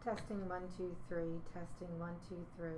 Testing 1 2 3. Testing 1 2 3.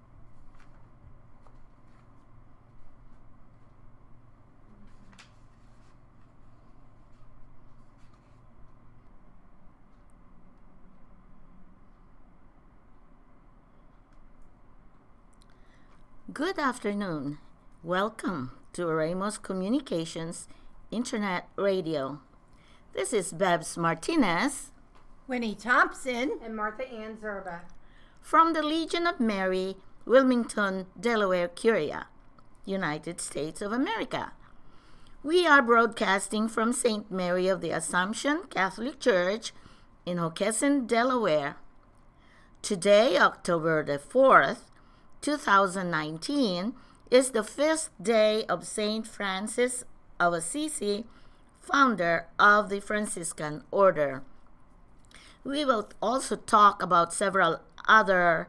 Good afternoon. Welcome to Ramos Communications Internet Radio. This is Babs Martinez, Winnie Thompson, and Martha Ann Zerba from the Legion of Mary, Wilmington, Delaware, Curia, United States of America. We are broadcasting from St. Mary of the Assumption Catholic Church in Hockessin, Delaware. Today, October the 4th, 2019, is the 5th day of St. Francis of Assisi, founder of the Franciscan Order. We will also talk about several other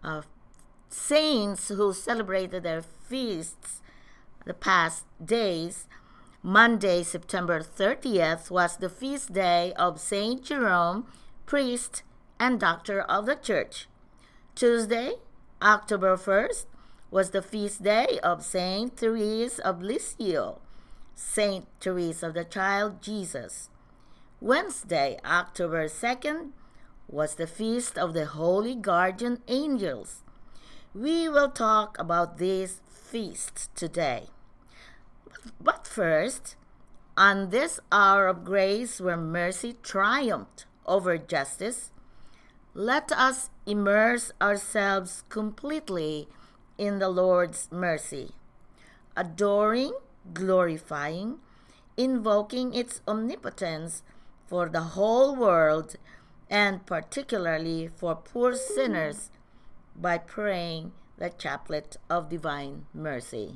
saints who celebrated their feasts the past days. Monday, September 30th, was the feast day of St. Jerome, priest and doctor of the Church. Tuesday, October 1st, was the feast day of St. Therese of Lisieux, St. Therese of the Child Jesus. Wednesday, October 2nd, was the feast of the Holy Guardian Angels. We will talk about these feasts today. But first, on this hour of grace where mercy triumphed over justice, let us immerse ourselves completely in the Lord's mercy, adoring, glorifying, invoking its omnipotence for the whole world and particularly for poor sinners by praying the Chaplet of Divine Mercy.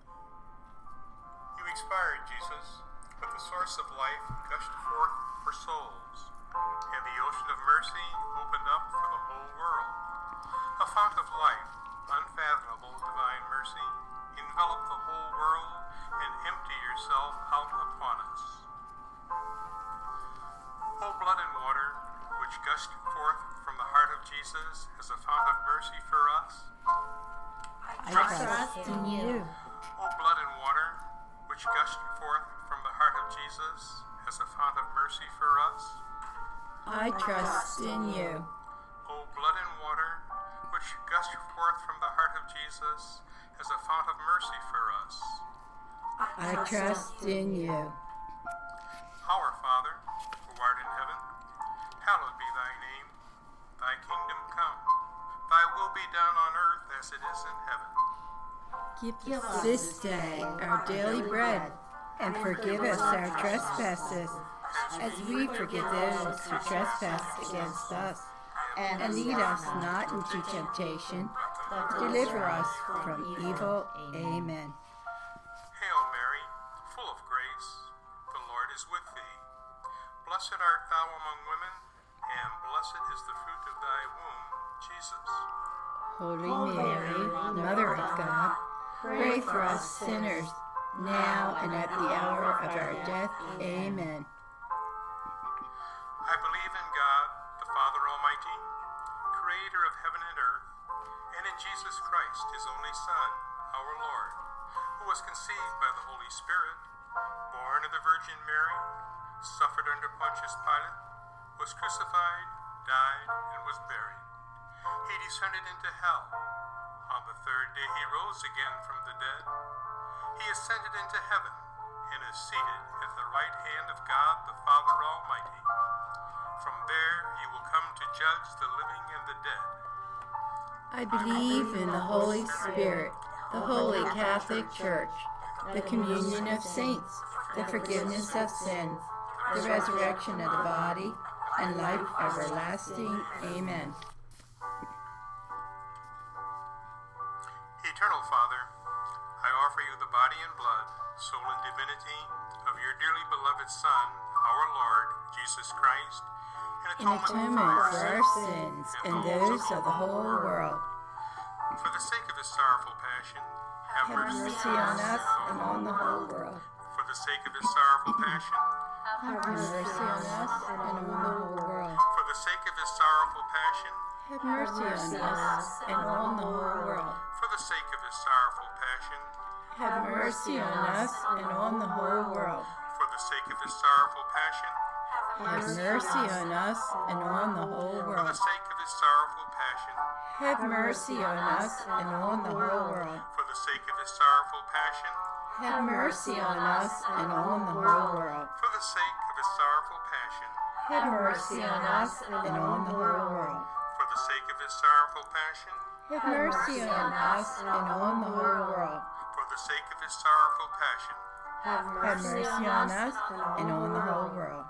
You expired, Jesus, but the source of life gushed forth for souls, and the ocean of mercy opened up for the whole world. A fount of life, unfathomable divine mercy, envelop the whole world and empty yourself out upon us. O blood and water, which gushed forth from the heart of Jesus as a fount of mercy for us, I trust in you. O blood and water, which gushed forth from the heart of Jesus as a fount of mercy for us, I trust in you. O blood and water, which gushed forth from the heart of Jesus as a fount of mercy for us, I trust in you. Our Father, who art in heaven, hallowed be thy name. Thy kingdom come. Thy will be done on earth as it is in heaven. Give us this day our daily bread, and forgive us our trespasses, as we forgive those who trespass against us. And lead us not into temptation, but deliver us from evil. Amen. Hail Mary, full of grace, the Lord is with thee. Blessed art thou among women, and blessed is the fruit of thy womb, Jesus. Holy Mary, Mother of God, pray for us sinners, now and at the hour of our death. Amen. I believe in God, the Father Almighty, creator of heaven and earth, and in Jesus Christ, his only Son, our Lord, who was conceived by the Holy Spirit, born of the Virgin Mary, suffered under Pontius Pilate, was crucified, died, and was buried. He descended into hell. On the third day he rose again from the dead. He ascended into heaven and is seated at the right hand of God the Father Almighty. From there he will come to judge the living and the dead. I believe in the Holy Spirit, the Holy Catholic Church, the communion of saints, the forgiveness of sins, the resurrection of the body, and life everlasting. Amen. Eternal Father, I offer you the body and blood, soul and divinity of your dearly beloved Son, our Lord, Jesus Christ, in In atonement for our sins and those of the whole world. For the sake of his sorrowful passion, have Have mercy on us and on the whole world. For the sake of his sorrowful passion, Have mercy on us and on the whole world. for the the sake of his sorrowful passion, have mercy on us and on the whole world. for the sake of his sorrowful passion, Have mercy on us and on the whole world. for the sake of his sorrowful passion, Have mercy on us and on the whole for the world. sake of his sorrowful passion, Have mercy on us and on the whole world. for the sake of his sorrowful passion, Have mercy on us and on the whole world. for the sake of his sorrowful passion, Have mercy on us and on the whole world. for the sake of his sorrowful passion, Have mercy on us and on the whole world. for the sake of his sorrowful passion. Have Have mercy on us and on the whole world.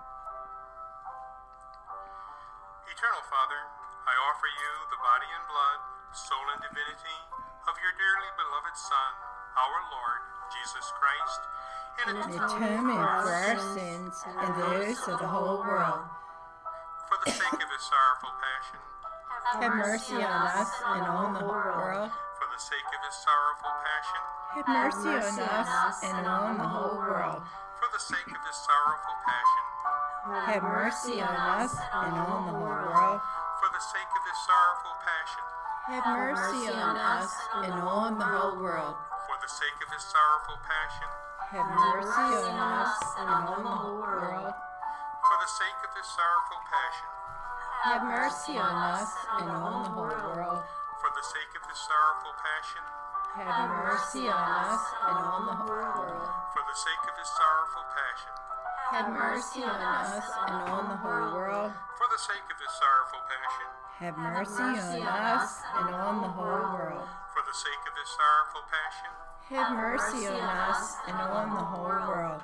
Eternal Father, I offer you the body and blood, soul and divinity of your dearly beloved Son, our Lord, Jesus Christ, in An atonement atonement for our sins and those of the whole world. for the sake of his sorrowful passion, Have mercy on us and on the whole world. for the sake of his sorrowful passion, Have mercy on us and on the whole world. for the sake of his sorrowful passion, Have mercy on us and on the whole world. for the sake of his sorrowful passion, Have mercy on us and on the whole world. for the sake of his sorrowful passion, Have mercy on us and on the whole world. for the sake of his sorrowful passion, Have mercy on us and on the whole world. for the sake of his sorrowful passion, Have mercy on us and on the whole world. for the sake of his sorrowful passion, Have mercy on us and on the whole world. for the sake of his sorrowful passion, Have mercy on us and on the whole world. for the sake of his sorrowful passion. Have mercy on us and on the whole world.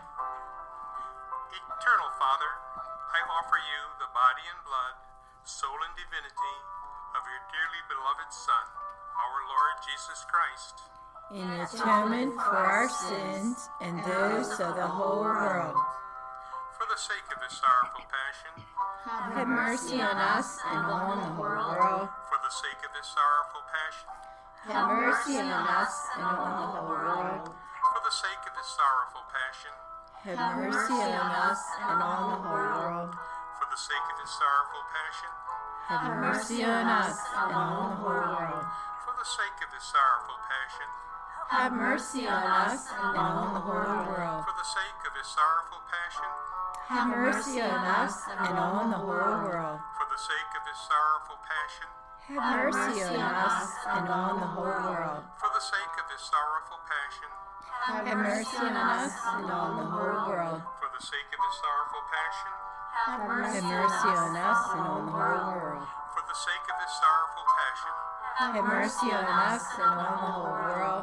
Eternal Father, I offer you the body and blood, soul and divinity of your dearly beloved Son, our Lord Jesus Christ, In atonement for our sins and those of the whole world. for the sake of his sorrowful passion, Have mercy on us and on the whole world. for the sake of his sorrowful passion, Have mercy on us and on the whole world. for the sake of his sorrowful passion, Have mercy on us and on the whole world. for the sake of his sorrowful passion, Have mercy on us and on the whole world. for the sake of his sorrowful passion, Have mercy on us and on the whole world. for the sake of his sorrowful passion, Have mercy on us and on the whole world. for the sake of his sorrowful passion, Have mercy on us and on the whole world. for the sake of his sorrowful passion, Have mercy on us and on the whole world. for the sake of his sorrowful passion, Have mercy on us and on the whole world. for the sake of his sorrowful passion. Have mercy on us and on the whole world.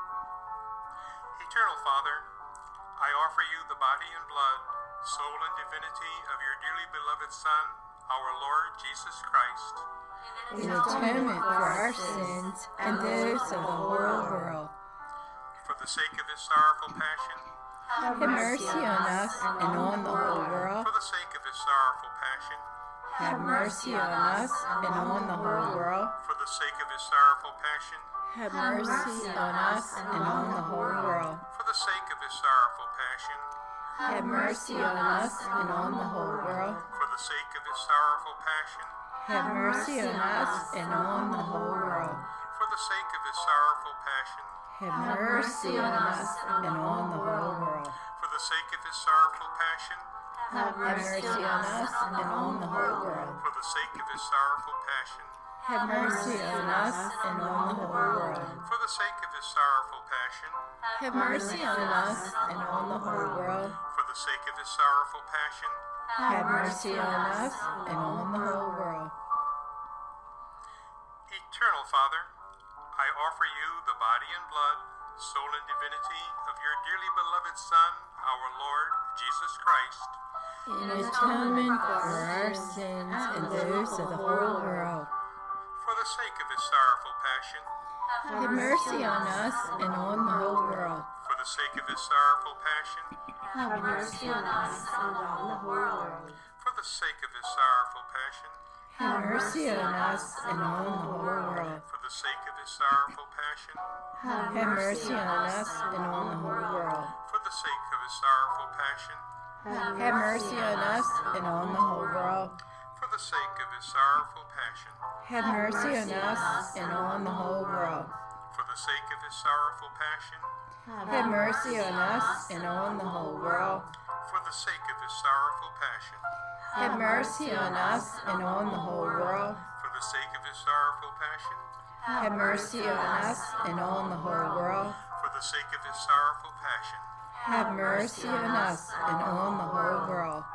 Eternal Father, I offer you the body and blood, soul and divinity of your dearly beloved Son, our Lord Jesus Christ, In atonement for our sins and those of the whole world. for the sake of his sorrowful passion, Have mercy on us and on the whole world. for the sake of his sorrowful passion, Have mercy on us and on the whole world. for the sake of his sorrowful passion, Have mercy on us and on the whole world. for the sake of his sorrowful passion, Have mercy on us and on the whole world. for the sake of his sorrowful passion, Have mercy on us and on the whole world. for the sake of his sorrowful passion, Have mercy on us and on the whole world. for the sake of his sorrowful passion, Have mercy on us and on the whole world. for the sake of his sorrowful passion, Have mercy on us and on the whole world. for the sake of his sorrowful passion, Have mercy on us and on the whole world. for the sake of his sorrowful passion, Have mercy on us and on the whole world. Eternal Father, I offer you the body and blood, soul and divinity of your dearly beloved Son, our Lord Jesus Christ, In atonement for our sins and those of the whole world. for the sake of his sorrowful passion, Have mercy on us and on the whole world. for the sake of his sorrowful passion, Have mercy on us and on the whole world. for the sake of his sorrowful passion, Have mercy on us and on the whole world. for the sake of his sorrowful passion, Have mercy on us and on the whole world. for the sake of his sorrowful passion, Have mercy on us and on the whole world. for the sake of his sorrowful passion, Have mercy on us and on the whole world. for the sake of his sorrowful passion, Have mercy on us and on the whole world. for the sake of his sorrowful passion, Have mercy on us and on the whole world. for the sake of his sorrowful passion, Have mercy on us and on the whole world. for the sake of his sorrowful passion. Have mercy on us and on the whole world.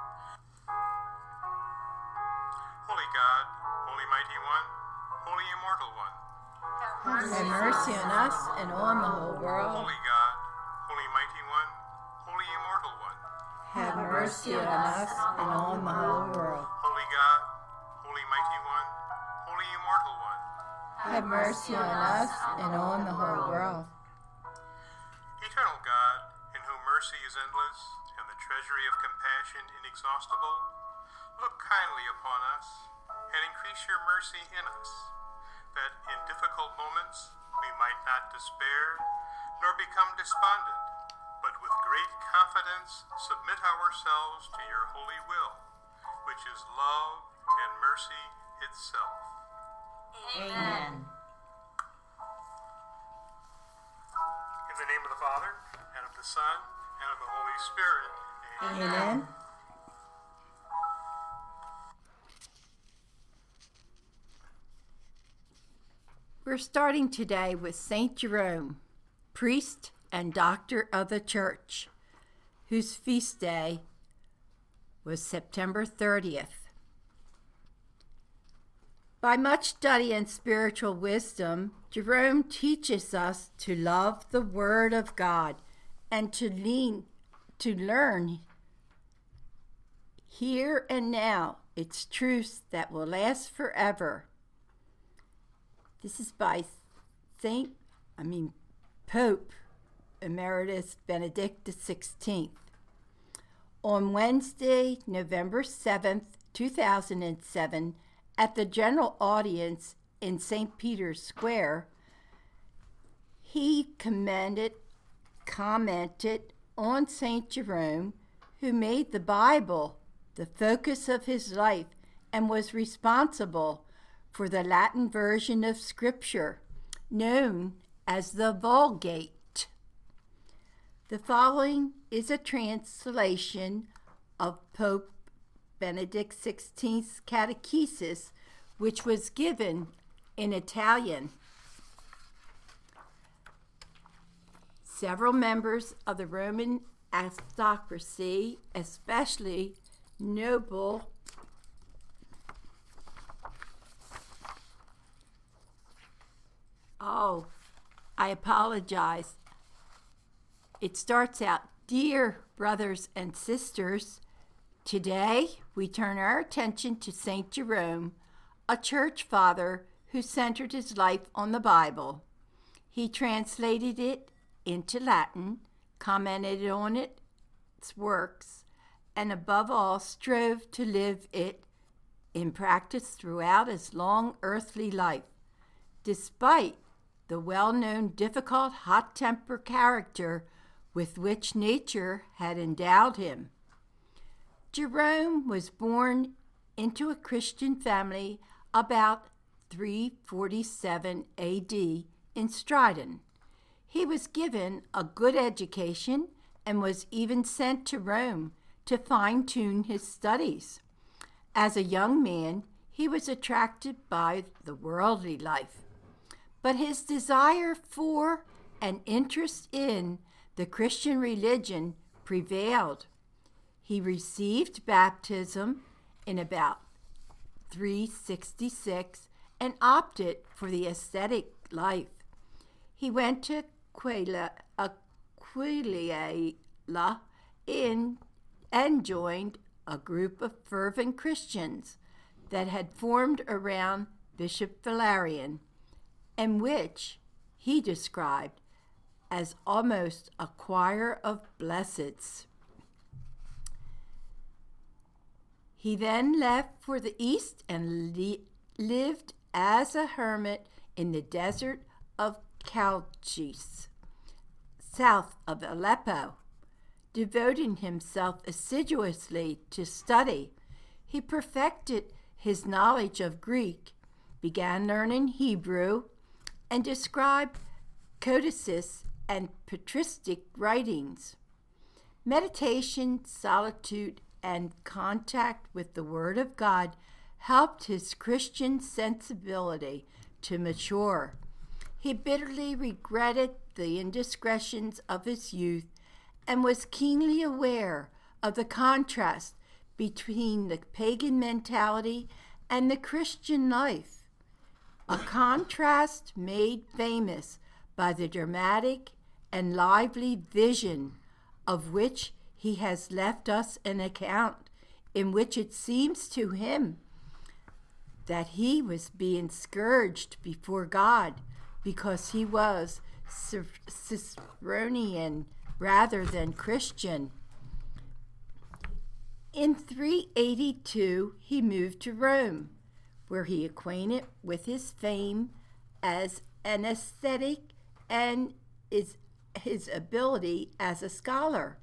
Holy God, Holy Mighty One, Holy Immortal One, Have mercy on us and on the whole world. Holy God, Holy Mighty One, Holy Immortal One, Have mercy on us and on the whole world. Holy God, Holy Mighty One, Holy Immortal One, Have mercy on us and on the whole world. Eternal God, in whom mercy is endless and the treasury of compassion inexhaustible, look kindly upon us and increase your mercy in us, that in difficult moments we might not despair nor become despondent, but with great confidence submit ourselves to your holy will, which is love and mercy itself. Amen. In the name of the Father, and of the Son, and of the Holy Spirit. Amen. Amen. We're starting today with St. Jerome, priest and doctor of the Church, whose feast day was September 30th. By much study and spiritual wisdom, Jerome teaches us to love the Word of God and to learn here and now its truths that will last forever. This is by Pope Emeritus Benedict XVI. On Wednesday, November 7th, 2007, at the general audience in St. Peter's Square, he commented on St. Jerome, who made the Bible the focus of his life and was responsible for the Latin version of Scripture, known as the Vulgate. The following is a translation of Pope Benedict XVI's catechesis, which was given in Italian. Several members of the Roman aristocracy, especially noble I apologize. It starts out, dear brothers and sisters, today we turn our attention to St. Jerome, a church father who centered his life on the Bible. He translated it into Latin, commented on its works, and above all strove to live it in practice throughout his long earthly life, despite the well-known difficult, hot-tempered character with which nature had endowed him. Jerome was born into a Christian family about 347 A.D. in Stridon. He was given a good education and was even sent to Rome to fine-tune his studies. As a young man, he was attracted by the worldly life, but his desire for and interest in the Christian religion prevailed. He received baptism in about 366 and opted for the ascetic life. He went to Aquileia and joined a group of fervent Christians that had formed around Bishop Valerian, and which he described as almost a choir of blesseds. He then left for the east and lived as a hermit in the desert of Chalcis, south of Aleppo, devoting himself assiduously to study. He perfected his knowledge of Greek, began learning Hebrew, and described codices and patristic writings. Meditation, solitude, and contact with the Word of God helped his Christian sensibility to mature. He bitterly regretted the indiscretions of his youth and was keenly aware of the contrast between the pagan mentality and the Christian life, a contrast made famous by the dramatic and lively vision of which he has left us an account, in which it seems to him that he was being scourged before God because he was Ciceronian rather than Christian. In 382, he moved to Rome, where he acquainted with his fame as an ascetic and his ability as a scholar.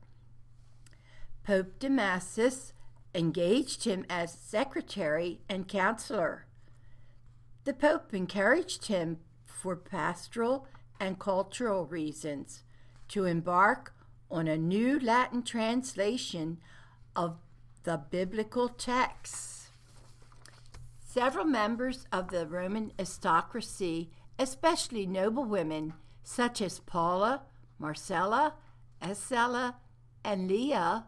Pope Damasus engaged him as secretary and counselor. The Pope encouraged him for pastoral and cultural reasons to embark on a new Latin translation of the biblical texts. Several members of the Roman aristocracy, especially noble women such as Paula, Marcella, Estella, and Leah,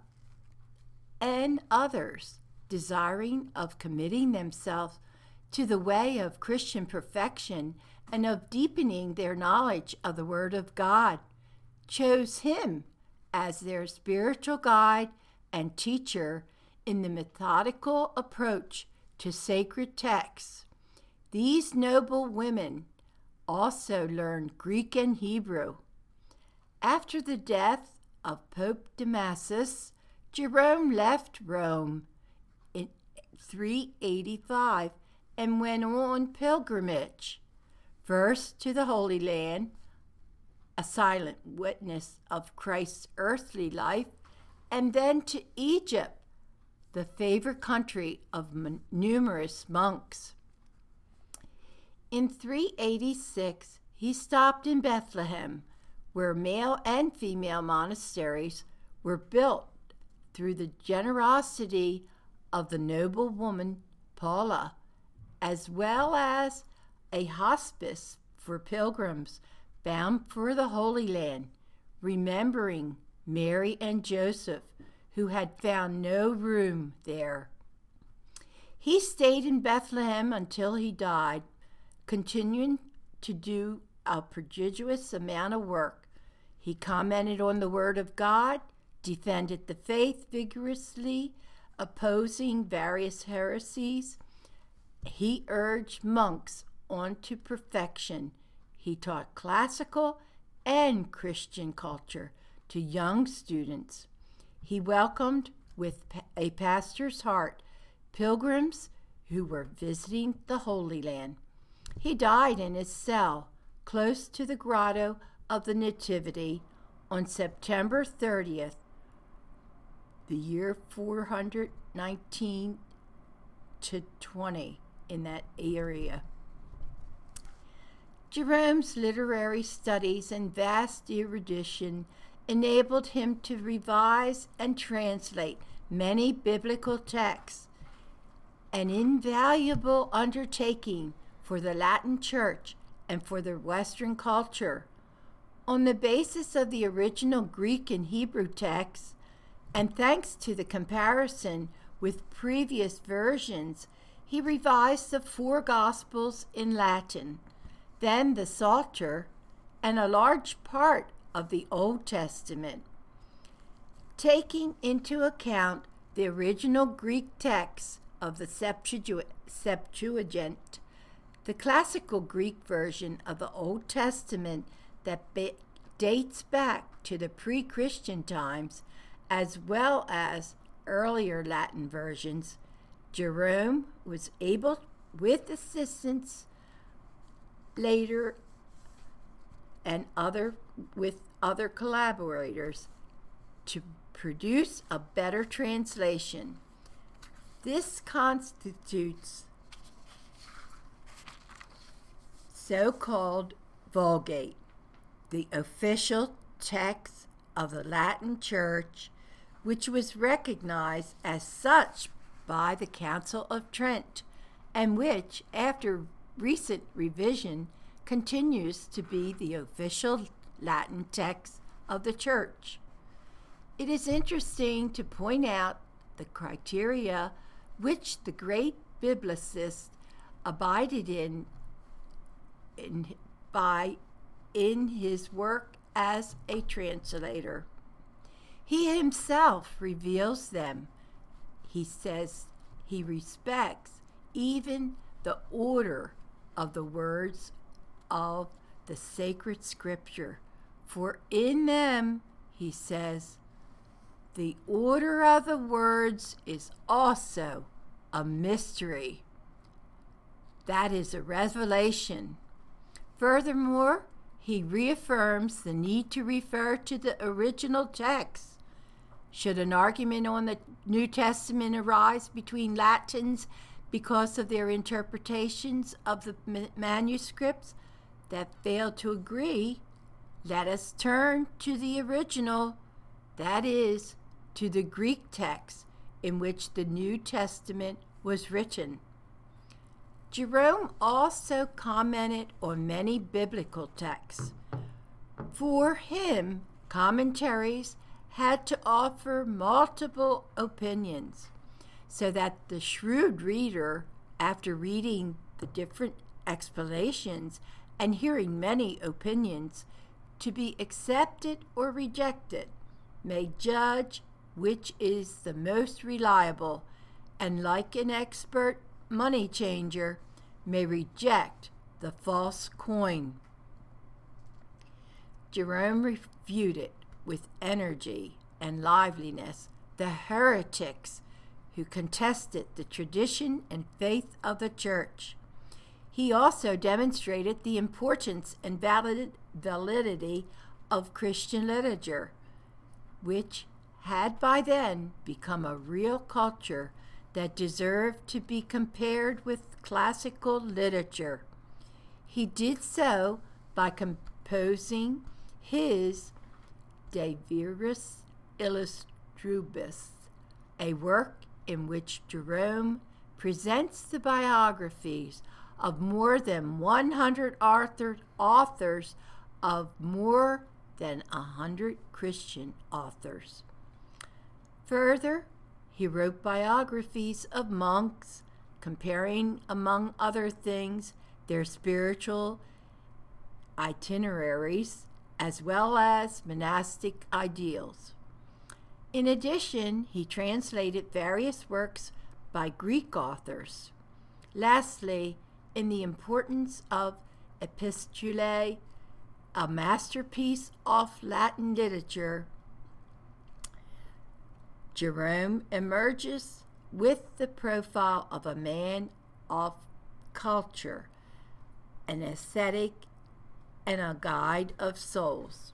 and others, desiring of committing themselves to the way of Christian perfection and of deepening their knowledge of the Word of God, chose him as their spiritual guide and teacher in the methodical approach to sacred texts. These noble women also learned Greek and Hebrew. After the death of Pope Damasus, Jerome left Rome in 385 and went on pilgrimage, first to the Holy Land, a silent witness of Christ's earthly life, and then to Egypt, the favorite country of numerous monks. In 386, he stopped in Bethlehem, where male and female monasteries were built through the generosity of the noble woman Paula, as well as a hospice for pilgrims bound for the Holy Land, remembering Mary and Joseph, who had found no room there. He stayed in Bethlehem until he died, continuing to do a prodigious amount of work. He commented on the Word of God, defended the faith vigorously, opposing various heresies. He urged monks on to perfection. He taught classical and Christian culture to young students. He welcomed with a pastor's heart pilgrims who were visiting the Holy Land. He died in his cell close to the Grotto of the Nativity on September 30th, the year 419 to 20 in that area. Jerome's literary studies and vast erudition enabled him to revise and translate many biblical texts, an invaluable undertaking for the Latin Church and for the Western culture. On the basis of the original Greek and Hebrew texts, and thanks to the comparison with previous versions, he revised the 4 Gospels in Latin, then the Psalter, and a large part of the Old Testament. Taking into account the original Greek texts of the Septuagint, the classical Greek version of the Old Testament that dates back to the pre-Christian times, as well as earlier Latin versions, Jerome was able, with assistance later and with other collaborators, to produce a better translation. This constitutes so-called Vulgate, the official text of the Latin Church, which was recognized as such by the Council of Trent, and which, after recent revision, continues to be the official Latin text of the Church. It is interesting to point out the criteria which the great biblicist abided in his work as a translator. He himself reveals them. He says he respects even the order of the words of the sacred scripture, for in them, he says, the order of the words is also a mystery. That is a revelation. Furthermore, he reaffirms the need to refer to the original text. Should an argument on the New Testament arise between Latins because of their interpretations of the manuscripts that fail to agree, let us turn to the original, that is, to the Greek text in which the New Testament was written. Jerome also commented on many biblical texts. For him, commentaries had to offer multiple opinions, so that the shrewd reader, after reading the different explanations and hearing many opinions, to be accepted or rejected, may judge which is the most reliable, and like an expert money changer, may reject the false coin. Jerome refuted with energy and liveliness the heretics who contested the tradition and faith of the Church. He also demonstrated the importance and validity of Christian literature, which had by then become a real culture that deserved to be compared with classical literature. He did so by composing his De Viris Illustribus, a work in which Jerome presents the biographies of more than 100 authors of more than 100 Christian authors. Further, he wrote biographies of monks, comparing, among other things, their spiritual itineraries as well as monastic ideals. In addition, he translated various works by Greek authors. Lastly, in the importance of Epistulae, a masterpiece of Latin literature, Jerome emerges with the profile of a man of culture, an ascetic, and a guide of souls.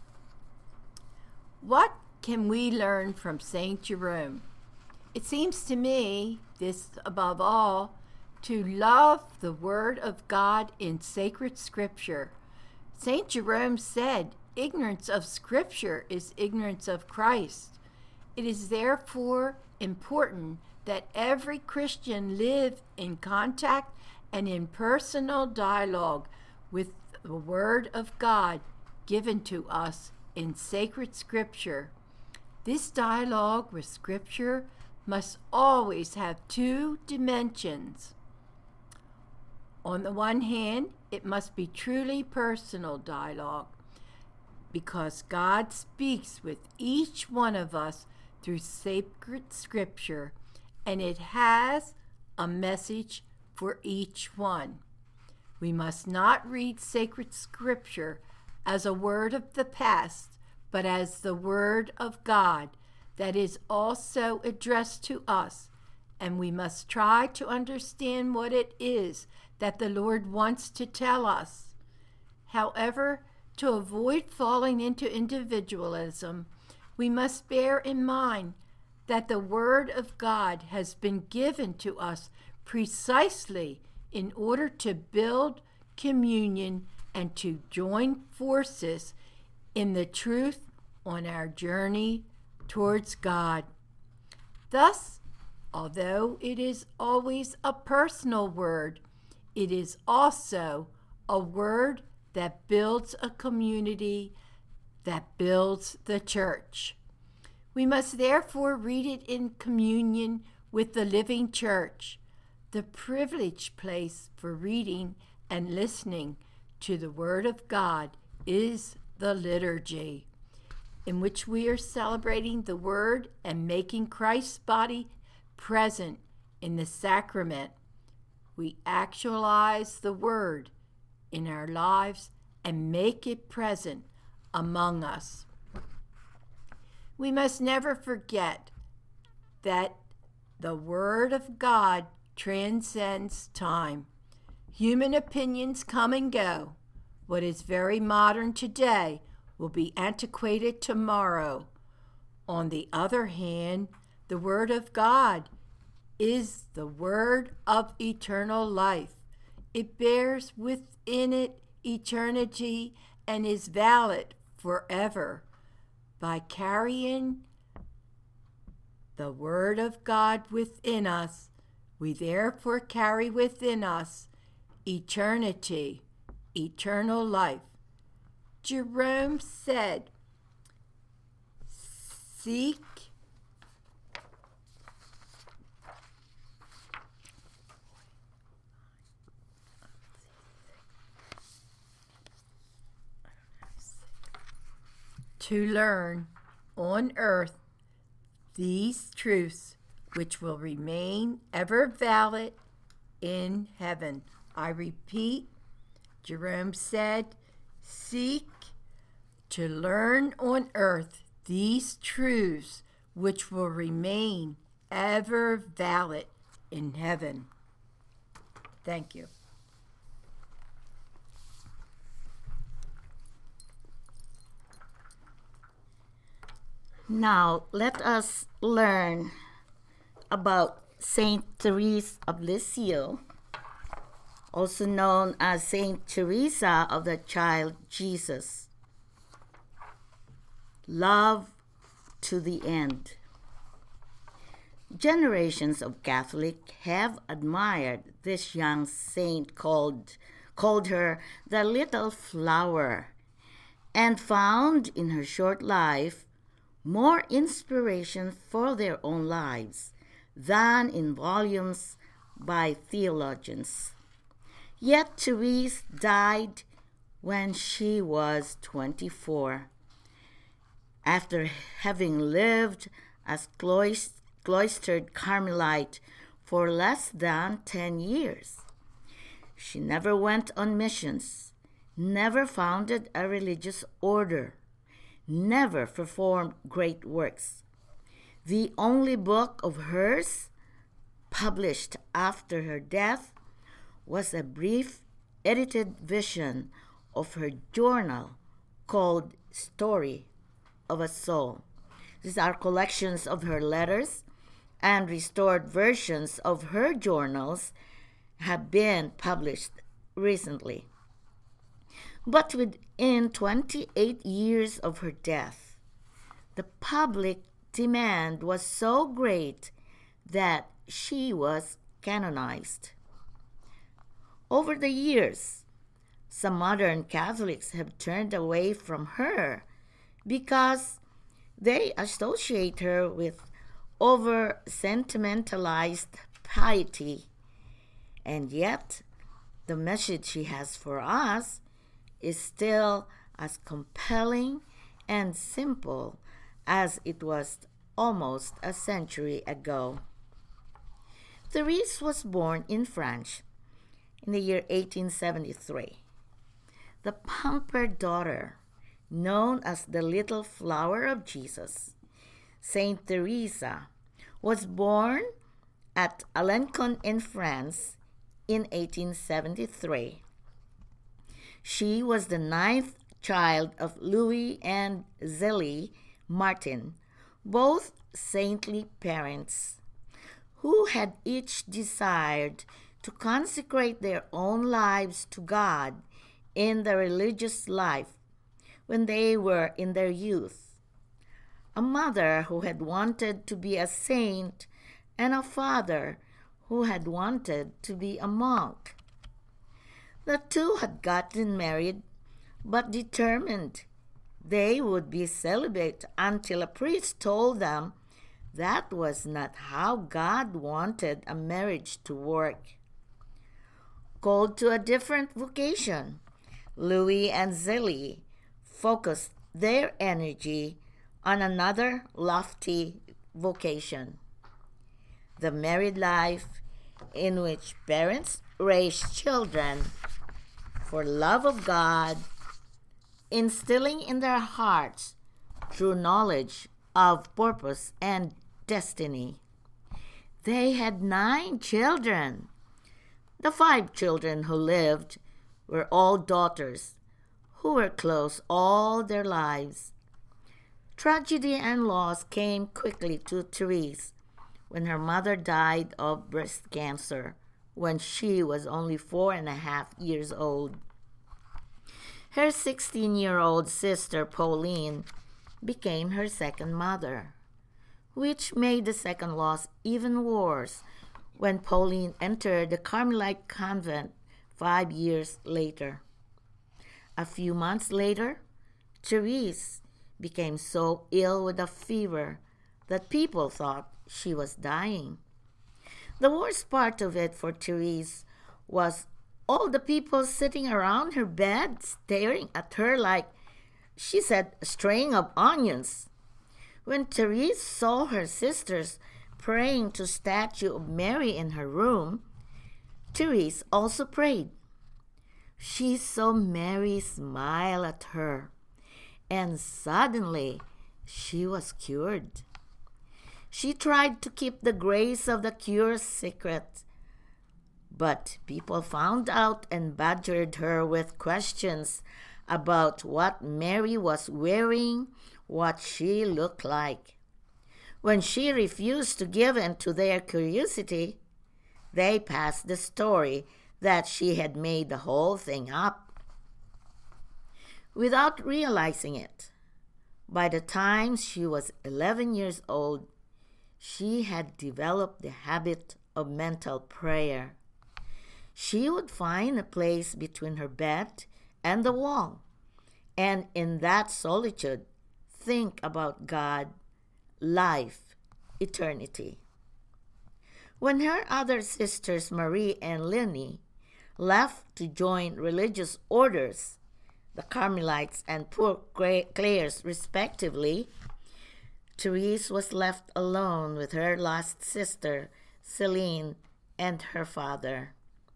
What can we learn from St. Jerome? It seems to me, this above all, to love the Word of God in sacred Scripture. St. Jerome said, "Ignorance of Scripture is ignorance of Christ." It is therefore important that every Christian live in contact and in personal dialogue with the Word of God given to us in sacred Scripture. This dialogue with Scripture must always have two dimensions. On the one hand, it must be truly personal dialogue, because God speaks with each one of us through sacred Scripture, and it has a message for each one. We must not read sacred Scripture as a word of the past, but as the Word of God that is also addressed to us, and we must try to understand what it is that the Lord wants to tell us. However, to avoid falling into individualism, we must bear in mind that the Word of God has been given to us precisely in order to build communion and to join forces in the truth on our journey towards God. Thus, although it is always a personal word, it is also a word that builds a community, that builds the church. We must therefore read it in communion with the living church, the privileged place for reading and listening to the Word of God is the liturgy, in which we are celebrating the Word and making Christ's body present in the sacrament. We actualize the Word in our lives and make it present among us. We must never forget that the Word of God transcends time. Human opinions come and go. What is very modern today will be antiquated tomorrow. On the other hand, the Word of God is the Word of eternal life. It bears within it eternity and is valid forever. By carrying the Word of God within us, we therefore carry within us eternity, eternal life. Jerome said, "Seek to learn on earth these truths which will remain ever valid in heaven." I repeat, Jerome said, "Seek to learn on earth these truths which will remain ever valid in heaven." Thank you. Now, let us learn about Saint Therese of Lisieux, also known as Saint Teresa of the Child Jesus. Love to the end. Generations of Catholics have admired this young saint called her the Little Flower, and found in her short life more inspiration for their own lives than in volumes by theologians. Yet Therese died when she was 24, after having lived as cloistered Carmelite for less than 10 years. She never went on missions, never founded a religious order, never performed great works. The only book of hers published after her death was a brief edited vision of her journal called Story of a Soul. These are collections of her letters, and restored versions of her journals have been published recently. But within 28 years of her death, the public demand was so great that she was canonized. Over the years, some modern Catholics have turned away from her because they associate her with over-sentimentalized piety. And yet, the message she has for us is still as compelling and simple as it was almost a century ago. Therese was born in France in the year 1873. The pampered daughter, known as the Little Flower of Jesus, Saint Teresa, was born at Alencon in France in 1873. She was the 9th child of Louis and Zélie Martin, both saintly parents who had each desired to consecrate their own lives to God in the religious life when they were in their youth. A mother who had wanted to be a saint and a father who had wanted to be a monk. The two had gotten married, but determined they would be celibate until a priest told them that was not how God wanted a marriage to work. Called to a different vocation, Louis and Zélie focused their energy on another lofty vocation: the married life, in which parents raise children for love of God, instilling in their hearts true knowledge of purpose and destiny. They had 9 children. The 5 children who lived were all daughters, who were close all their lives. Tragedy and loss came quickly to Therese when her mother died of breast cancer when she was only 4.5 years old. Her 16-year-old sister Pauline became her second mother, which made the second loss even worse when Pauline entered the Carmelite convent 5 years later. A few months later, Therese became so ill with a fever that people thought she was dying. The worst part of it for Therese was all the people sitting around her bed staring at her like, she said, a string of onions. When Therese saw her sisters praying to a statue of Mary in her room, Therese also prayed. She saw Mary smile at her, and suddenly she was cured. She tried to keep the grace of the cure secret, but people found out and badgered her with questions about what Mary was wearing, what she looked like. When she refused to give in to their curiosity, they passed the story that she had made the whole thing up. Without realizing it, by the time she was 11 years old, she had developed the habit of mental prayer. She would find a place between her bed and the wall, and in that solitude, think about God, life, eternity. When her other sisters, Marie and Léonie, left to join religious orders, the Carmelites and Poor Clares respectively, Therese was left alone with her lost sister, Céline, and her father.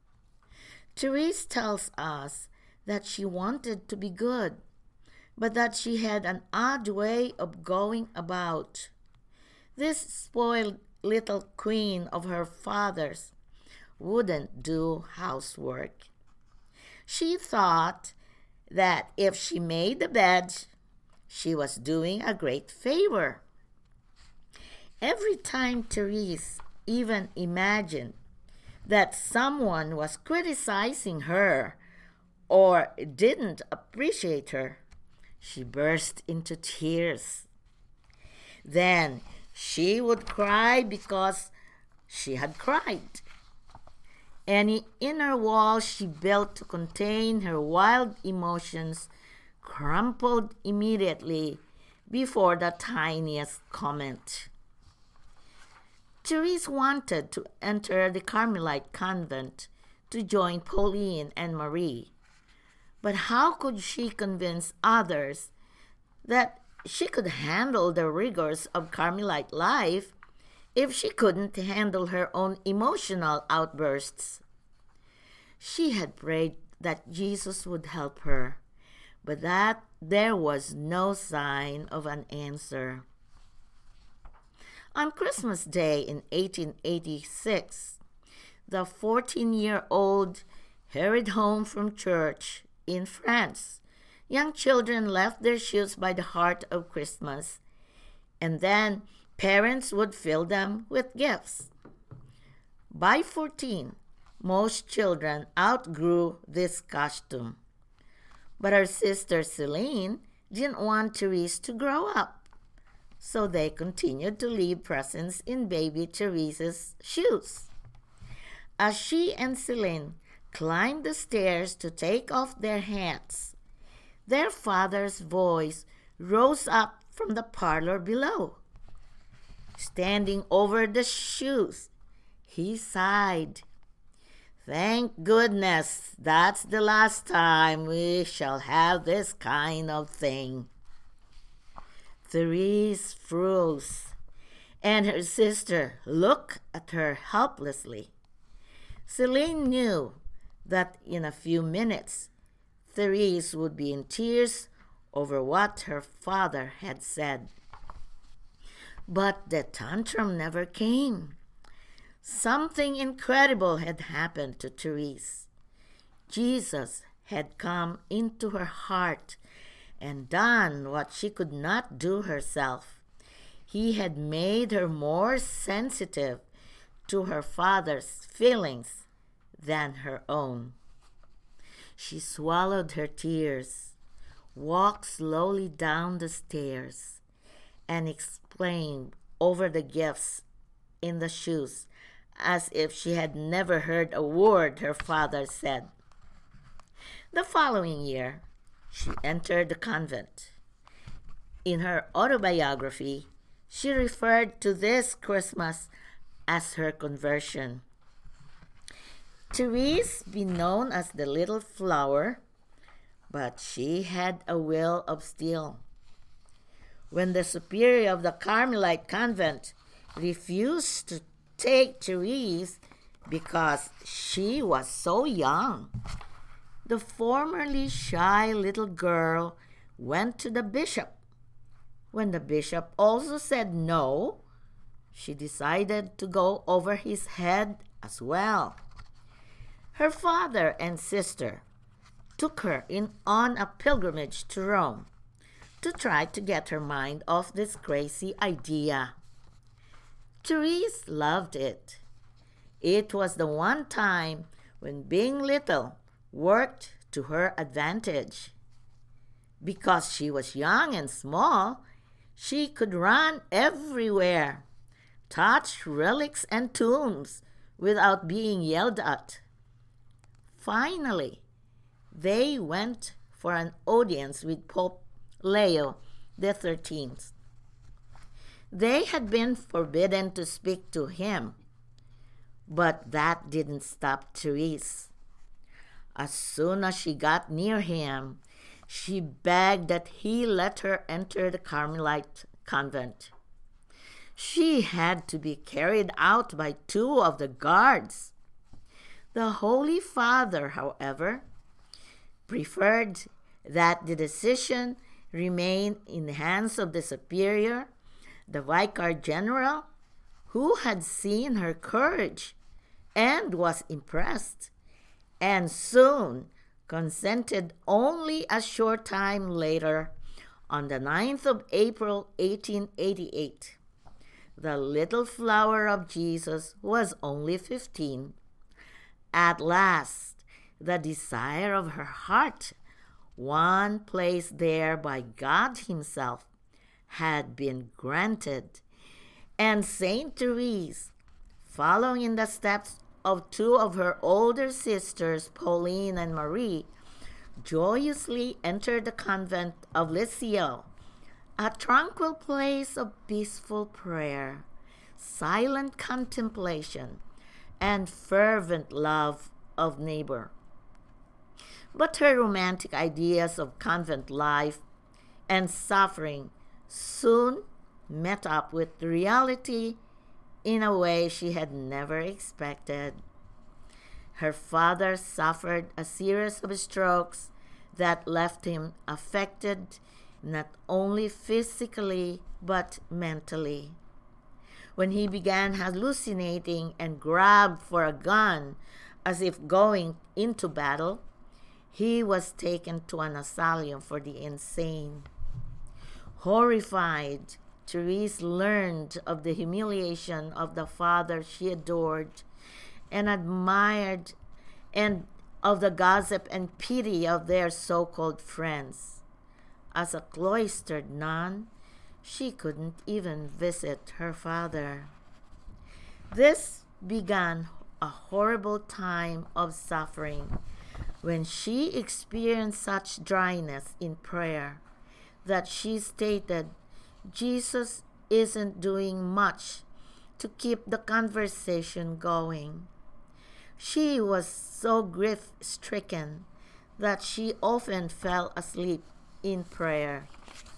Therese tells us that she wanted to be good, but that she had an odd way of going about. This spoiled little queen of her father's wouldn't do housework. She thought that if she made the bed, she was doing a great favor. Every time Therese even imagined that someone was criticizing her or didn't appreciate her, she burst into tears. Then she would cry because she had cried. Any inner wall she built to contain her wild emotions crumpled immediately before the tiniest comment. Therese wanted to enter the Carmelite convent to join Pauline and Marie. But how could she convince others that she could handle the rigors of Carmelite life if she couldn't handle her own emotional outbursts? She had prayed that Jesus would help her, but that there was no sign of an answer. On Christmas Day in 1886, the 14-year-old hurried home from church in France. Young children left their shoes by the heart of Christmas, and then Parents would fill them with gifts. By 14, most children outgrew this costume. But her sister Celine didn't want Therese to grow up, so they continued to leave presents in baby Therese's shoes. As she and Celine climbed the stairs to take off their hats, their father's voice rose up from the parlor below. Standing over the shoes, he sighed. "Thank goodness that's the last time we shall have this kind of thing." Therese froze, and her sister looked at her helplessly. Celine knew that in a few minutes Therese would be in tears over what her father had said. But the tantrum never came. Something incredible had happened to Therese. Jesus had come into her heart and done what she could not do herself. He had made her more sensitive to her father's feelings than her own. She swallowed her tears, walked slowly down the stairs, and exclaimed over the gifts in the shoes as if she had never heard a word her father said. The following year, she entered the convent. In her autobiography, she referred to this Christmas as her conversion. Therese be known as the little flower, but she had a will of steel. When the superior of the Carmelite convent refused to take Therese because she was so young, the formerly shy little girl went to the bishop. When the bishop also said no, she decided to go over his head as well. Her father and sister took her on a pilgrimage to Rome to try to get her mind off this crazy idea. Therese loved it. It was the one time when being little worked to her advantage. Because she was young and small, she could run everywhere, touch relics and tombs without being yelled at. Finally, they went for an audience with Pope Leo XIII. They had been forbidden to speak to him, but that didn't stop Therese. As soon as she got near him, she begged that he let her enter the Carmelite convent. She had to be carried out by 2 of the guards. The Holy Father, however, preferred that the decision remain in the hands of the superior, the vicar general, who had seen her courage and was impressed, and soon consented only a short time later, on the 9th of April, 1888. The little flower of Jesus was only 15. At last, the desire of her heart, one placed there by God Himself, had been granted, and Saint Therese, following in the steps of 2 of her older sisters, Pauline and Marie, joyously entered the convent of Lisieux, a tranquil place of peaceful prayer, silent contemplation, and fervent love of neighbor. But her romantic ideas of convent life and suffering soon met up with reality in a way she had never expected. Her father suffered a series of strokes that left him affected not only physically but mentally. When he began hallucinating and grabbed for a gun as if going into battle, he was taken to an asylum for the insane. Horrified, Therese learned of the humiliation of the father she adored and admired, and of the gossip and pity of their so-called friends. As a cloistered nun, she couldn't even visit her father. This began a horrible time of suffering when she experienced such dryness in prayer that she stated, "Jesus isn't doing much to keep the conversation going." She was so grief-stricken that she often fell asleep in prayer.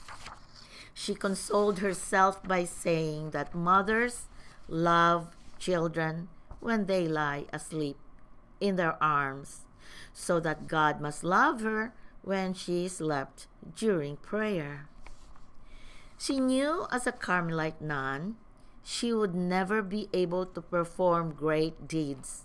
She consoled herself by saying that mothers love children when they lie asleep in their arms, so that God must love her when she slept during prayer. She knew as a Carmelite nun, she would never be able to perform great deeds.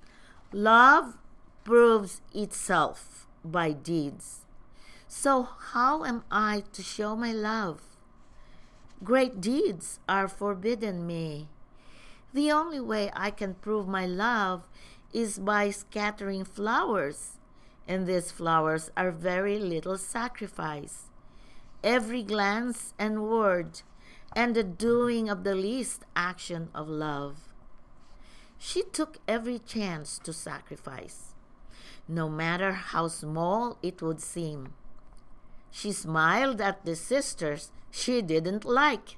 Love proves itself by deeds. So how am I to show my love? Great deeds are forbidden me. The only way I can prove my love is by scattering flowers, and these flowers are very little sacrifice. Every glance and word, and the doing of the least action of love. She took every chance to sacrifice, no matter how small it would seem. She smiled at the sisters she didn't like.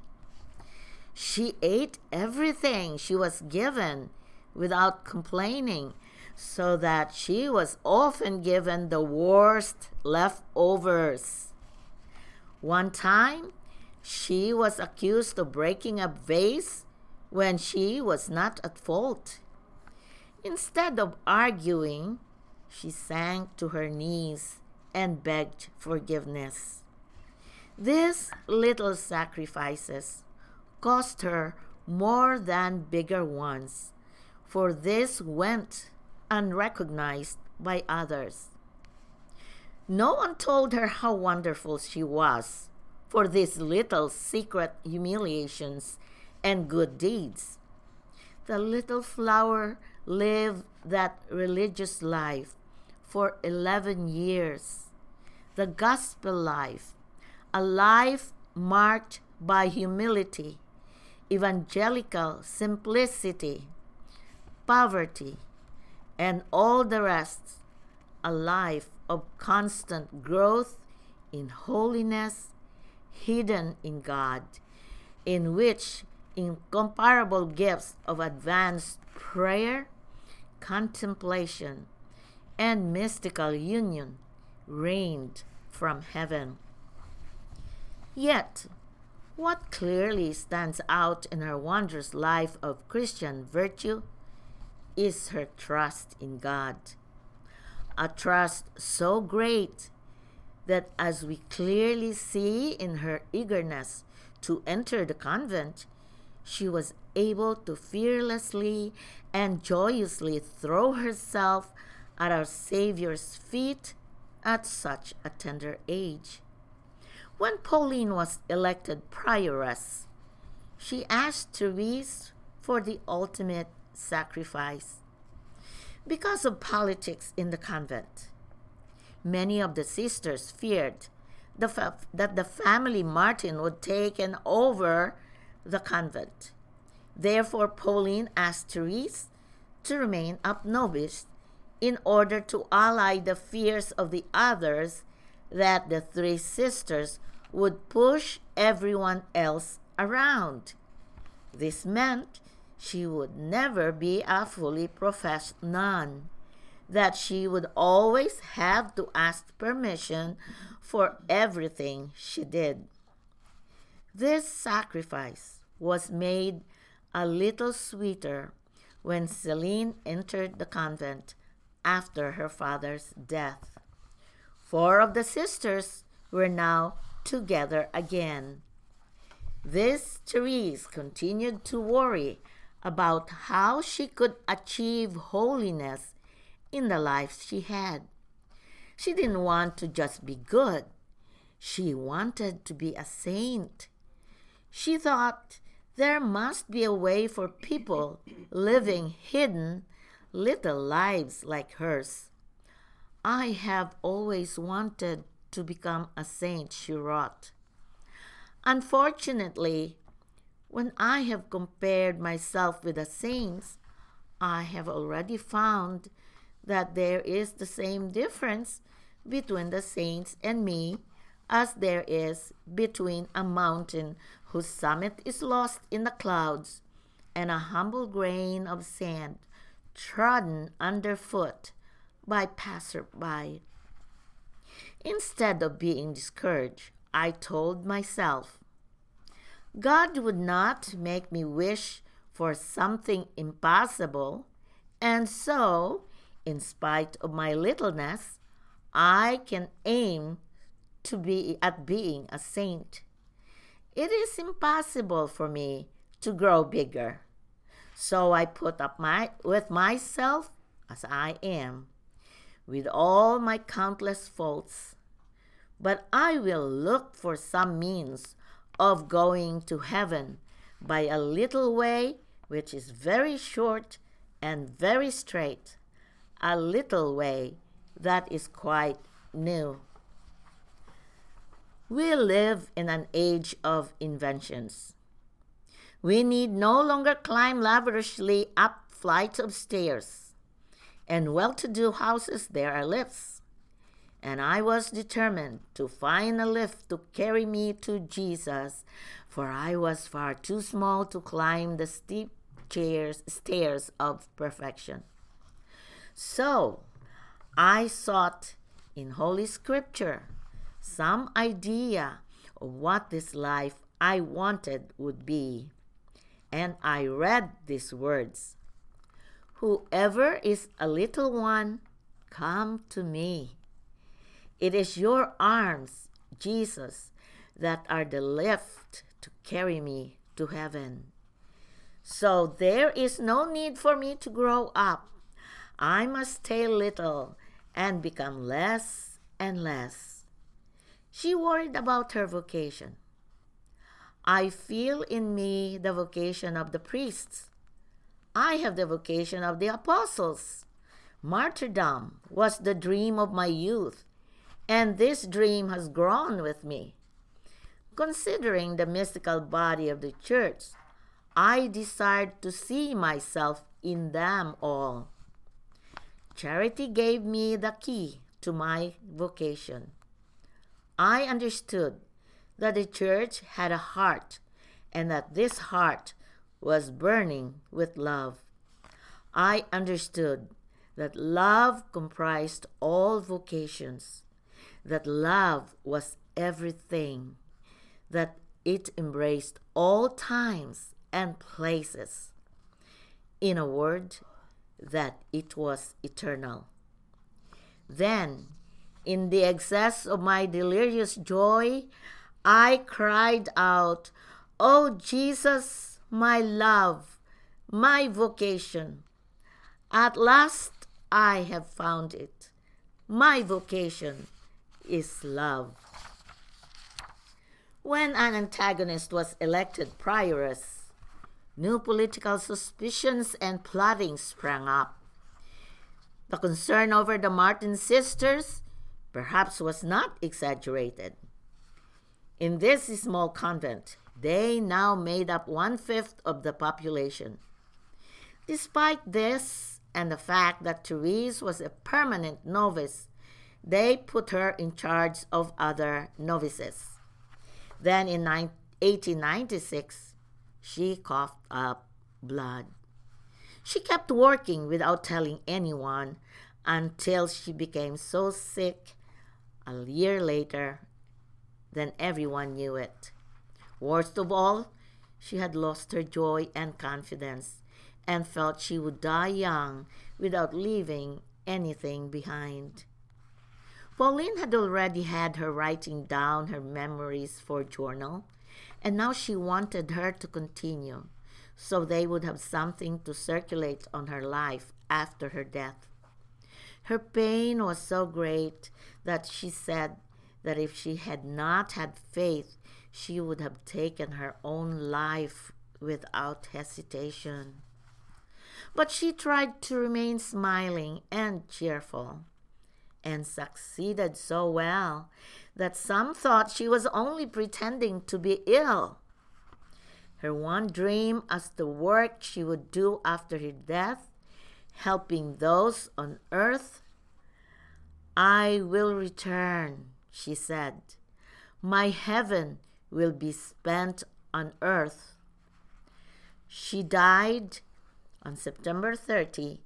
She ate everything she was given without complaining, so that she was often given the worst leftovers. One time, she was accused of breaking a vase when she was not at fault. Instead of arguing, she sank to her knees and begged forgiveness. These little sacrifices cost her more than bigger ones, for this went unrecognized by others. No one told her how wonderful she was for these little secret humiliations and good deeds. The little flower lived that religious life for 11 years, the gospel life, a life marked by humility, evangelical simplicity, poverty, and all the rest, a life of constant growth in holiness, hidden in God, in which incomparable gifts of advanced prayer, contemplation, and mystical union reigned from heaven. Yet, what clearly stands out in her wondrous life of Christian virtue is her trust in God. A trust so great that, as we clearly see in her eagerness to enter the convent, she was able to fearlessly and joyously throw herself at our Savior's feet at such a tender age. When Pauline was elected prioress, she asked Therese for the ultimate sacrifice. Because of politics in the convent, many of the sisters feared that the family Martin would take over the convent. Therefore, Pauline asked Therese to remain up nobis in order to allay the fears of the others that the three sisters would push everyone else around. This meant she would never be a fully professed nun, that she would always have to ask permission for everything she did. This sacrifice was made a little sweeter when Celine entered the convent after her father's death. 4 of the sisters were now together again. This Therese continued to worry about how she could achieve holiness in the life she had. She didn't want to just be good. She wanted to be a saint. She thought there must be a way for people living hidden little lives like hers. I have always wanted to become a saint, she wrote. Unfortunately, when I have compared myself with the saints, I have already found that there is the same difference between the saints and me as there is between a mountain whose summit is lost in the clouds and a humble grain of sand trodden underfoot by passersby. Instead of being discouraged, I told myself, God would not make me wish for something impossible, and so, in spite of my littleness, I can aim to be at being a saint. It is impossible for me to grow bigger, so I put up with myself as I am, with all my countless faults. But I will look for some means of going to heaven by a little way which is very short and very straight, a little way that is quite new. We live in an age of inventions. We need no longer climb laboriously up flights of stairs. In well-to-do houses there are lifts. And I was determined to find a lift to carry me to Jesus, for I was far too small to climb the steep stairs of perfection. So I sought in Holy Scripture some idea of what this life I wanted would be. And I read these words, "Whoever is a little one, come to me." It is your arms, Jesus, that are the lift to carry me to heaven. So there is no need for me to grow up. I must stay little and become less and less. She worried about her vocation. I feel in me the vocation of the priests. I have the vocation of the apostles. Martyrdom was the dream of my youth, and this dream has grown with me. Considering the mystical body of the church, I desired to see myself in them all. Charity gave me the key to my vocation. I understood that the church had a heart, and that this heart was burning with love. I understood that love comprised all vocations, that love was everything, that it embraced all times and places. In a word, that it was eternal. Then, in the excess of my delirious joy, I cried out, "Oh Jesus, my love, my vocation. At last I have found it. My vocation is love." When an antagonist was elected prioress, new political suspicions and plotting sprang up. The concern over the Martin sisters perhaps was not exaggerated. In this small convent, they now made up 1/5 of the population. Despite this and the fact that Therese was a permanent novice, they put her in charge of other novices. Then in 1896, she coughed up blood. She kept working without telling anyone until she became so sick a year later. Then everyone knew it. Worst of all, she had lost her joy and confidence and felt she would die young without leaving anything behind. Pauline had already had her writing down her memories for journal, and now she wanted her to continue, so they would have something to circulate on her life after her death. Her pain was so great that she said that if she had not had faith, she would have taken her own life without hesitation. But she tried to remain smiling and cheerful, and succeeded so well that some thought she was only pretending to be ill. Her one dream as the work she would do after her death, helping those on earth. "I will return," she said. "My heaven will be spent on earth." She died on September 30,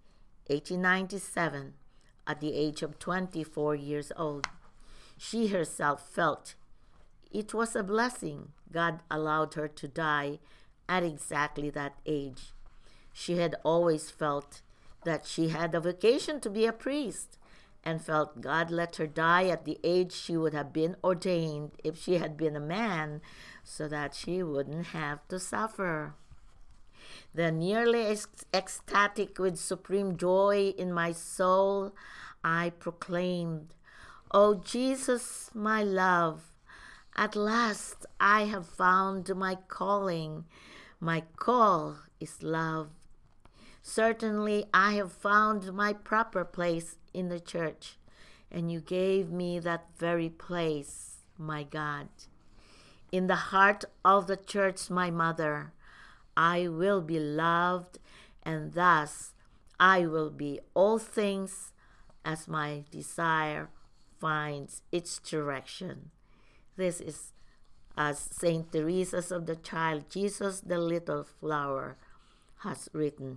1897, at the age of 24 years old. She herself felt it was a blessing God allowed her to die at exactly that age. She had always felt that she had a vocation to be a priest, and felt God let her die at the age she would have been ordained if she had been a man, so that she wouldn't have to suffer. Then, nearly ecstatic with supreme joy in my soul, I proclaimed, "O Jesus, my love, at last I have found my calling. My call is love. Certainly I have found my proper place in the church, and you gave me that very place, my God. In the heart of the church, my mother, I will be loved, and thus I will be all things as my desire finds its direction." This is as Saint Teresa of the Child Jesus, the Little Flower, has written.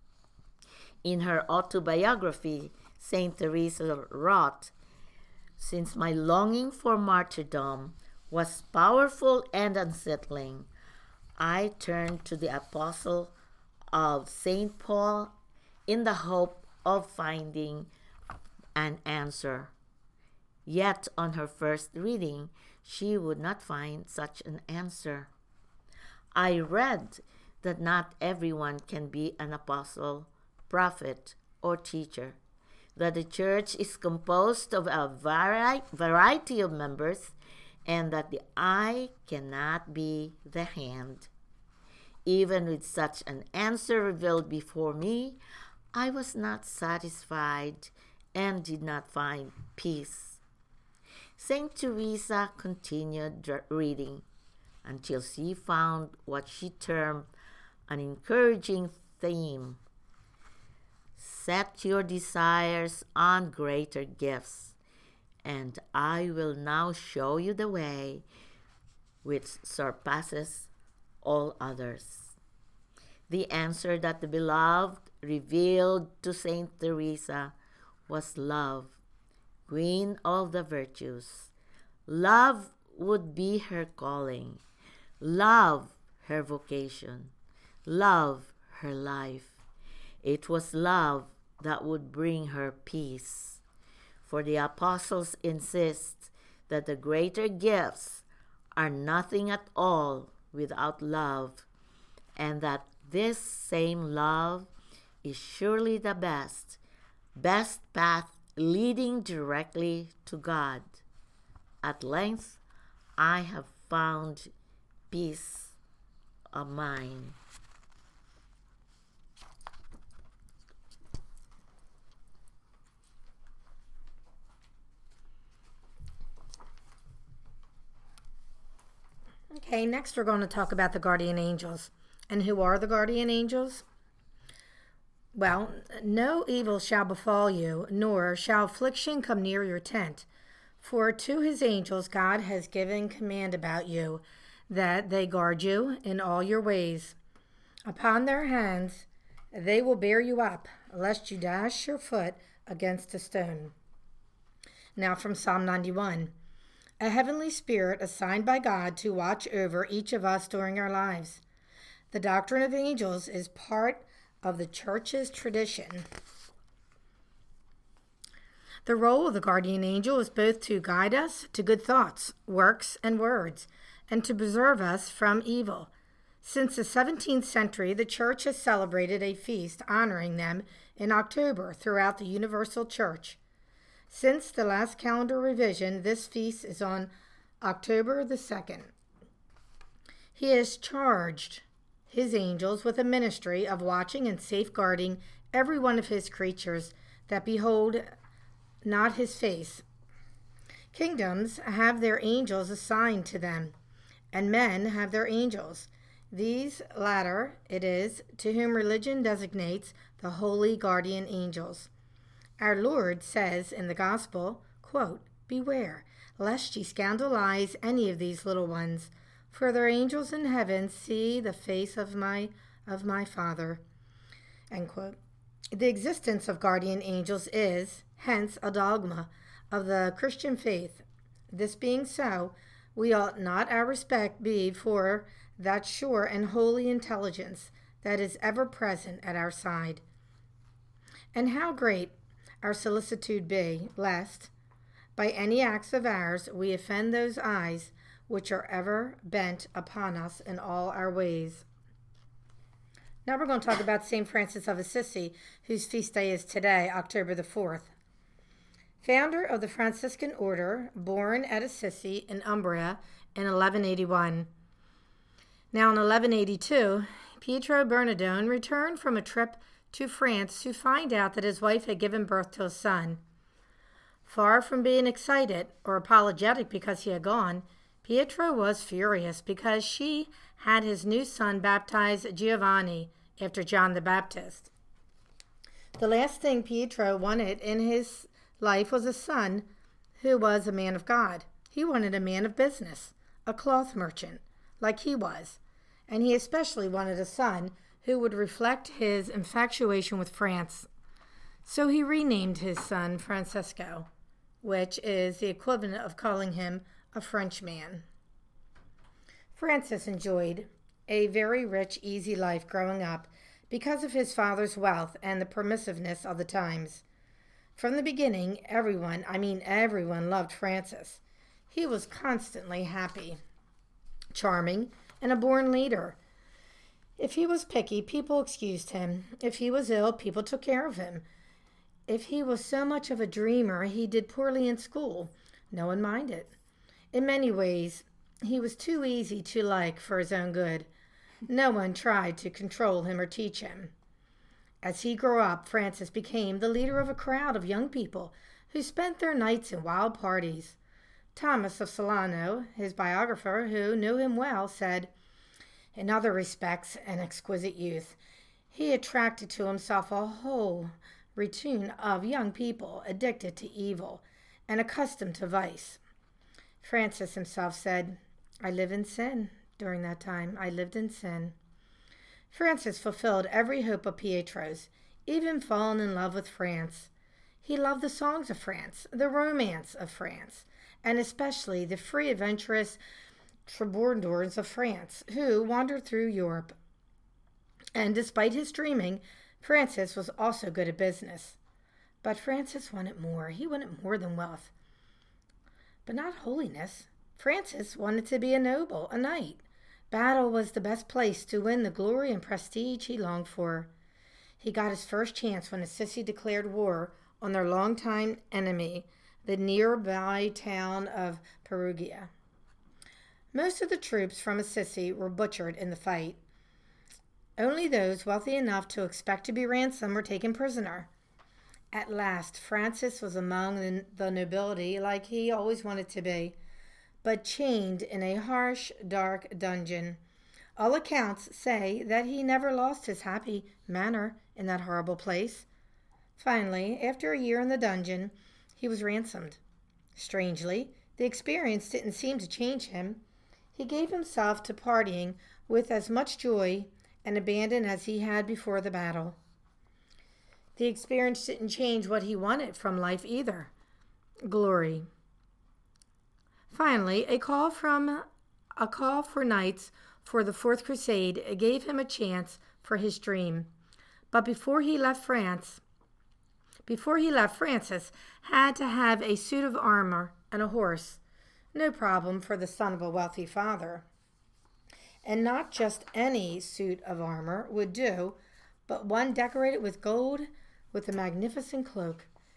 In her autobiography, Saint Teresa wrote, "Since my longing for martyrdom was powerful and unsettling, I turned to the apostle of St. Paul in the hope of finding an answer. Yet on her first reading, she would not find such an answer. I read that not everyone can be an apostle, prophet, or teacher, that the church is composed of a variety of members, and that the eye cannot be the hand. Even with such an answer revealed before me, I was not satisfied and did not find peace." Saint Teresa continued reading until she found what she termed an encouraging theme. "Set your desires on greater gifts, and I will now show you the way which surpasses all others." The answer that the beloved revealed to Saint Teresa was love, queen of the virtues. Love would be her calling, love her vocation, love her life. It was love that would bring her peace. For the apostles insist that the greater gifts are nothing at all without love, and that this same love is surely the best path leading directly to God. At length, I have found peace of mind. Okay, next we're going to talk about the guardian angels. And who are the guardian angels? Well, no evil shall befall you, nor shall affliction come near your tent. For to his angels God has given command about you, that they guard you in all your ways. Upon their hands they will bear you up, lest you dash your foot against a stone. Now from Psalm 91. A heavenly spirit assigned by God to watch over each of us during our lives. The doctrine of angels is part of the church's tradition. The role of the guardian angel is both to guide us to good thoughts, works, and words, and to preserve us from evil. Since the 17th century, the church has celebrated a feast honoring them in October throughout the universal church. Since the last calendar revision, this feast is on October the 2nd. He has charged his angels with a ministry of watching and safeguarding every one of his creatures that behold not his face. Kingdoms have their angels assigned to them, and men have their angels. These latter it is to whom religion designates the holy guardian angels. Our Lord says in the Gospel, quote, "Beware, lest ye scandalize any of these little ones, for their angels in heaven see the face of my Father." End quote. The existence of guardian angels is, hence, a dogma of the Christian faith. This being so, we ought not our respect be for that sure and holy intelligence that is ever present at our side. And how great our solicitude be, lest, by any acts of ours, we offend those eyes which are ever bent upon us in all our ways. Now we're going to talk about St. Francis of Assisi, whose feast day is today, October the 4th. Founder of the Franciscan order, born at Assisi in Umbria in 1181. Now in 1182, Pietro Bernardone returned from a trip to France to find out that his wife had given birth to a son. Far from being excited or apologetic because he had gone, Pietro was furious because she had his new son baptized Giovanni after John the Baptist. The last thing Pietro wanted in his life was a son who was a man of God. He wanted a man of business, a cloth merchant, like he was. And he especially wanted a son who would reflect his infatuation with France. So he renamed his son Francesco, which is the equivalent of calling him a Frenchman. Francis enjoyed a very rich, easy life growing up because of his father's wealth and the permissiveness of the times. From the beginning, everyone loved Francis. He was constantly happy, charming, and a born leader. If he was picky, people excused him. If he was ill, people took care of him. If he was so much of a dreamer he did poorly in school, no one minded. In many ways, he was too easy to like for his own good. No one tried to control him or teach him. As he grew up, Francis became the leader of a crowd of young people who spent their nights in wild parties. Thomas of Solano, his biographer, who knew him well, said, "In other respects, an exquisite youth. He attracted to himself a whole routine of young people addicted to evil and accustomed to vice." Francis himself said, "I live in sin." During that time, I lived in sin. Francis fulfilled every hope of Pietro's, even fallen in love with France. He loved the songs of France, the romance of France, and especially the free, adventurous troubadours of France who wandered through Europe. And despite his dreaming, Francis was also good at business. But Francis wanted more. He wanted more than wealth, but not holiness. Francis wanted to be a noble, a knight. Battle was the best place to win the glory and prestige he longed for. He got his first chance when Assisi declared war on their longtime enemy, the nearby town of Perugia. Most of the troops from Assisi were butchered in the fight. Only those wealthy enough to expect to be ransomed were taken prisoner. At last, Francis was among the nobility like he always wanted to be, but chained in a harsh, dark dungeon. All accounts say that he never lost his happy manner in that horrible place. Finally, after a year in the dungeon, he was ransomed. Strangely, the experience didn't seem to change him. He gave himself to partying with as much joy and abandon as he had before the battle. The experience didn't change what he wanted from life either: glory. Finally, a call for knights for the Fourth Crusade gave him a chance for his dream. But before he left, Francis had to have a suit of armor and a horse. No problem for the son of a wealthy father. And not just any suit of armor would do, but one decorated with gold with a magnificent cloak.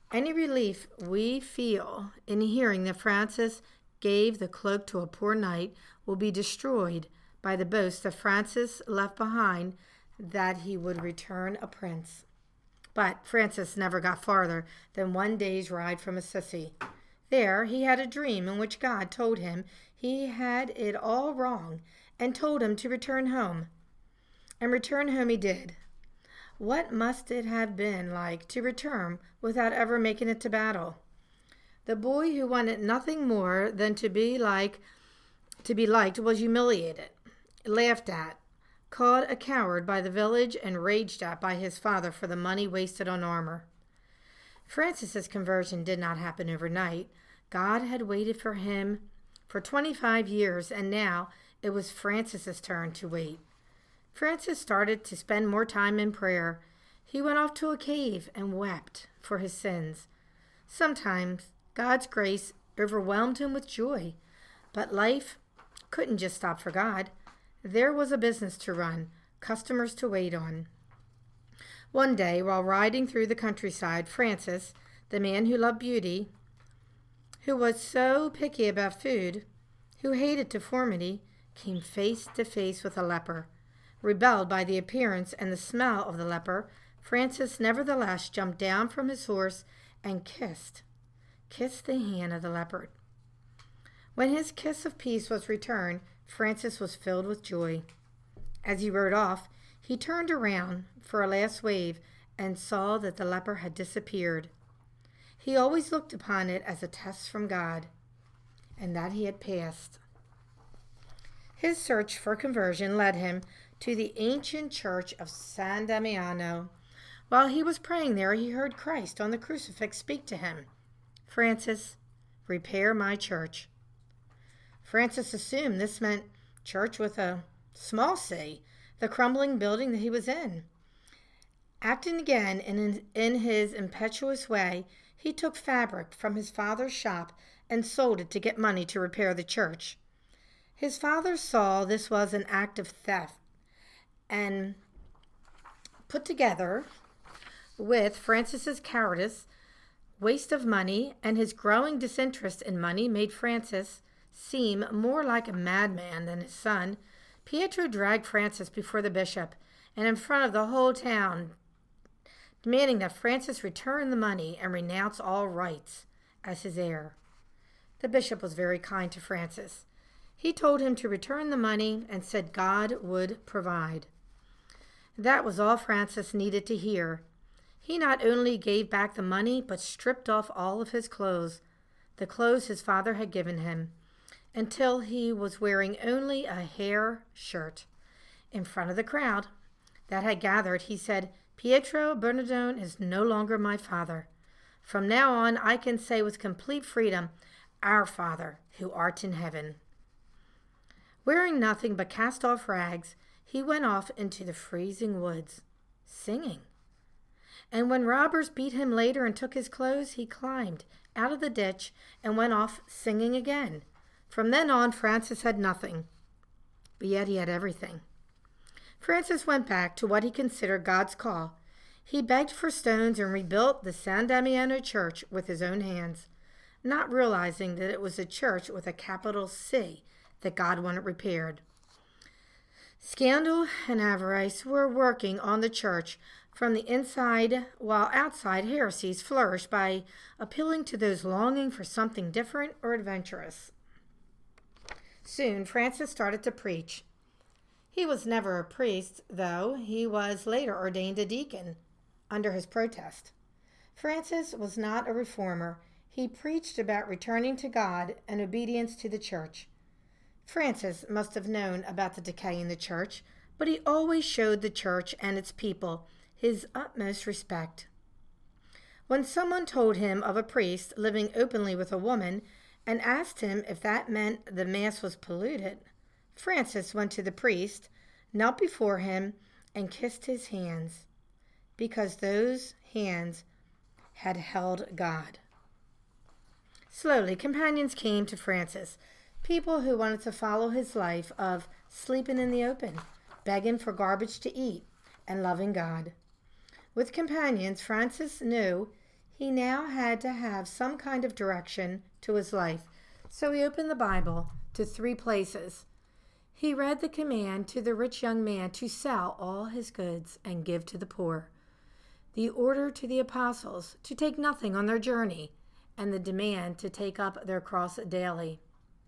Any relief we feel in hearing that Francis gave the cloak to a poor knight will be destroyed by the boast that Francis left behind that he would return a prince. But Francis never got farther than one day's ride from Assisi. There he had a dream in which God told him he had it all wrong and told him to return home. And return home he did. What must it have been like to return without ever making it to battle? The boy who wanted nothing more than to be liked was humiliated, laughed at, called a coward by the village, and raged at by his father for the money wasted on armor. Francis's conversion did not happen overnight. God had waited for him for 25 years, and now it was Francis's turn to wait. Francis started to spend more time in prayer. He went off to a cave and wept for his sins. Sometimes God's grace overwhelmed him with joy, but life couldn't just stop for God. There was a business to run, customers to wait on. One day, while riding through the countryside, Francis, the man who loved beauty, who was so picky about food, who hated deformity, came face to face with a leper. Rebelled by the appearance and the smell of the leper, Francis nevertheless jumped down from his horse and kissed the hand of the leopard. When his kiss of peace was returned, Francis was filled with joy. As he rode off, he turned around for a last wave and saw that the leper had disappeared. He always looked upon it as a test from God, and that he had passed. His search for conversion led him to the ancient church of San Damiano. While he was praying there, he heard Christ on the crucifix speak to him, "Francis, repair my church." Francis assumed this meant church with a small c, the crumbling building that he was in. Acting again in his impetuous way, he took fabric from his father's shop and sold it to get money to repair the church. His father saw this was an act of theft and put together with Francis's cowardice, waste of money, and his growing disinterest in money made Francis seem more like a madman than his son. Pietro dragged Francis before the bishop and in front of the whole town, demanding that Francis return the money and renounce all rights as his heir. The bishop was very kind to Francis. He told him to return the money and said God would provide. That was all Francis needed to hear. He not only gave back the money, but stripped off all of his clothes, the clothes his father had given him, until he was wearing only a hair shirt. In front of the crowd that had gathered, he said, "Pietro Bernardone is no longer my father. From now on, I can say with complete freedom, 'Our Father, who art in heaven.'" Wearing nothing but cast-off rags, he went off into the freezing woods, singing. And when robbers beat him later and took his clothes, he climbed out of the ditch and went off singing again. From then on, Francis had nothing, but yet he had everything. Francis went back to what he considered God's call. He begged for stones and rebuilt the San Damiano church with his own hands, not realizing that it was a church with a capital C that God wanted repaired. Scandal and avarice were working on the church from the inside, while outside heresies flourished by appealing to those longing for something different or adventurous. Soon, Francis started to preach. He was never a priest, though he was later ordained a deacon under his protest. Francis was not a reformer. He preached about returning to God and obedience to the church. Francis must have known about the decay in the church, but he always showed the church and its people his utmost respect. When someone told him of a priest living openly with a woman and asked him if that meant the Mass was polluted, Francis went to the priest, knelt before him, and kissed his hands, because those hands had held God. Slowly, companions came to Francis, people who wanted to follow his life of sleeping in the open, begging for garbage to eat, and loving God. With companions, Francis knew He now had to have some kind of direction to his life, so he opened the Bible to 3 places. He read the command to the rich young man to sell all his goods and give to the poor, the order to the apostles to take nothing on their journey, and the demand to take up their cross daily.